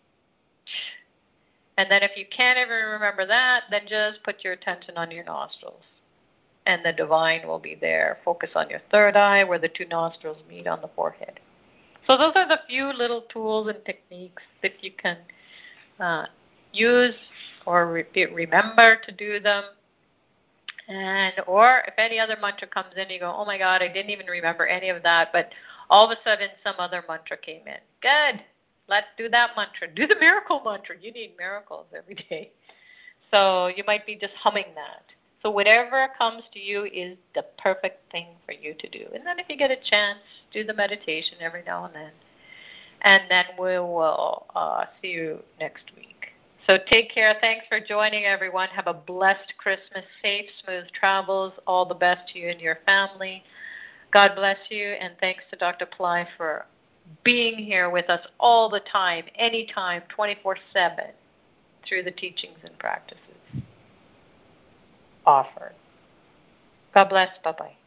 And then if you can't even remember that, then just put your attention on your nostrils. And the divine will be there. Focus on your third eye where the two nostrils meet on the forehead. So those are the few little tools and techniques that you can use or remember to do them. And or if any other mantra comes in, you go, oh my God, I didn't even remember any of that, but all of a sudden some other mantra came in. Good. Let's do that mantra. Do the miracle mantra. You need miracles every day. So you might be just humming that. So whatever comes to you is the perfect thing for you to do. And then if you get a chance, do the meditation every now and then. And then we will see you next week. So take care. Thanks for joining, everyone. Have a blessed Christmas, safe, smooth travels. All the best to you and your family. God bless you. And thanks to Dr. Pillai for being here with us all the time, anytime, 24/7, through the teachings and practices offered. God bless. Bye-bye.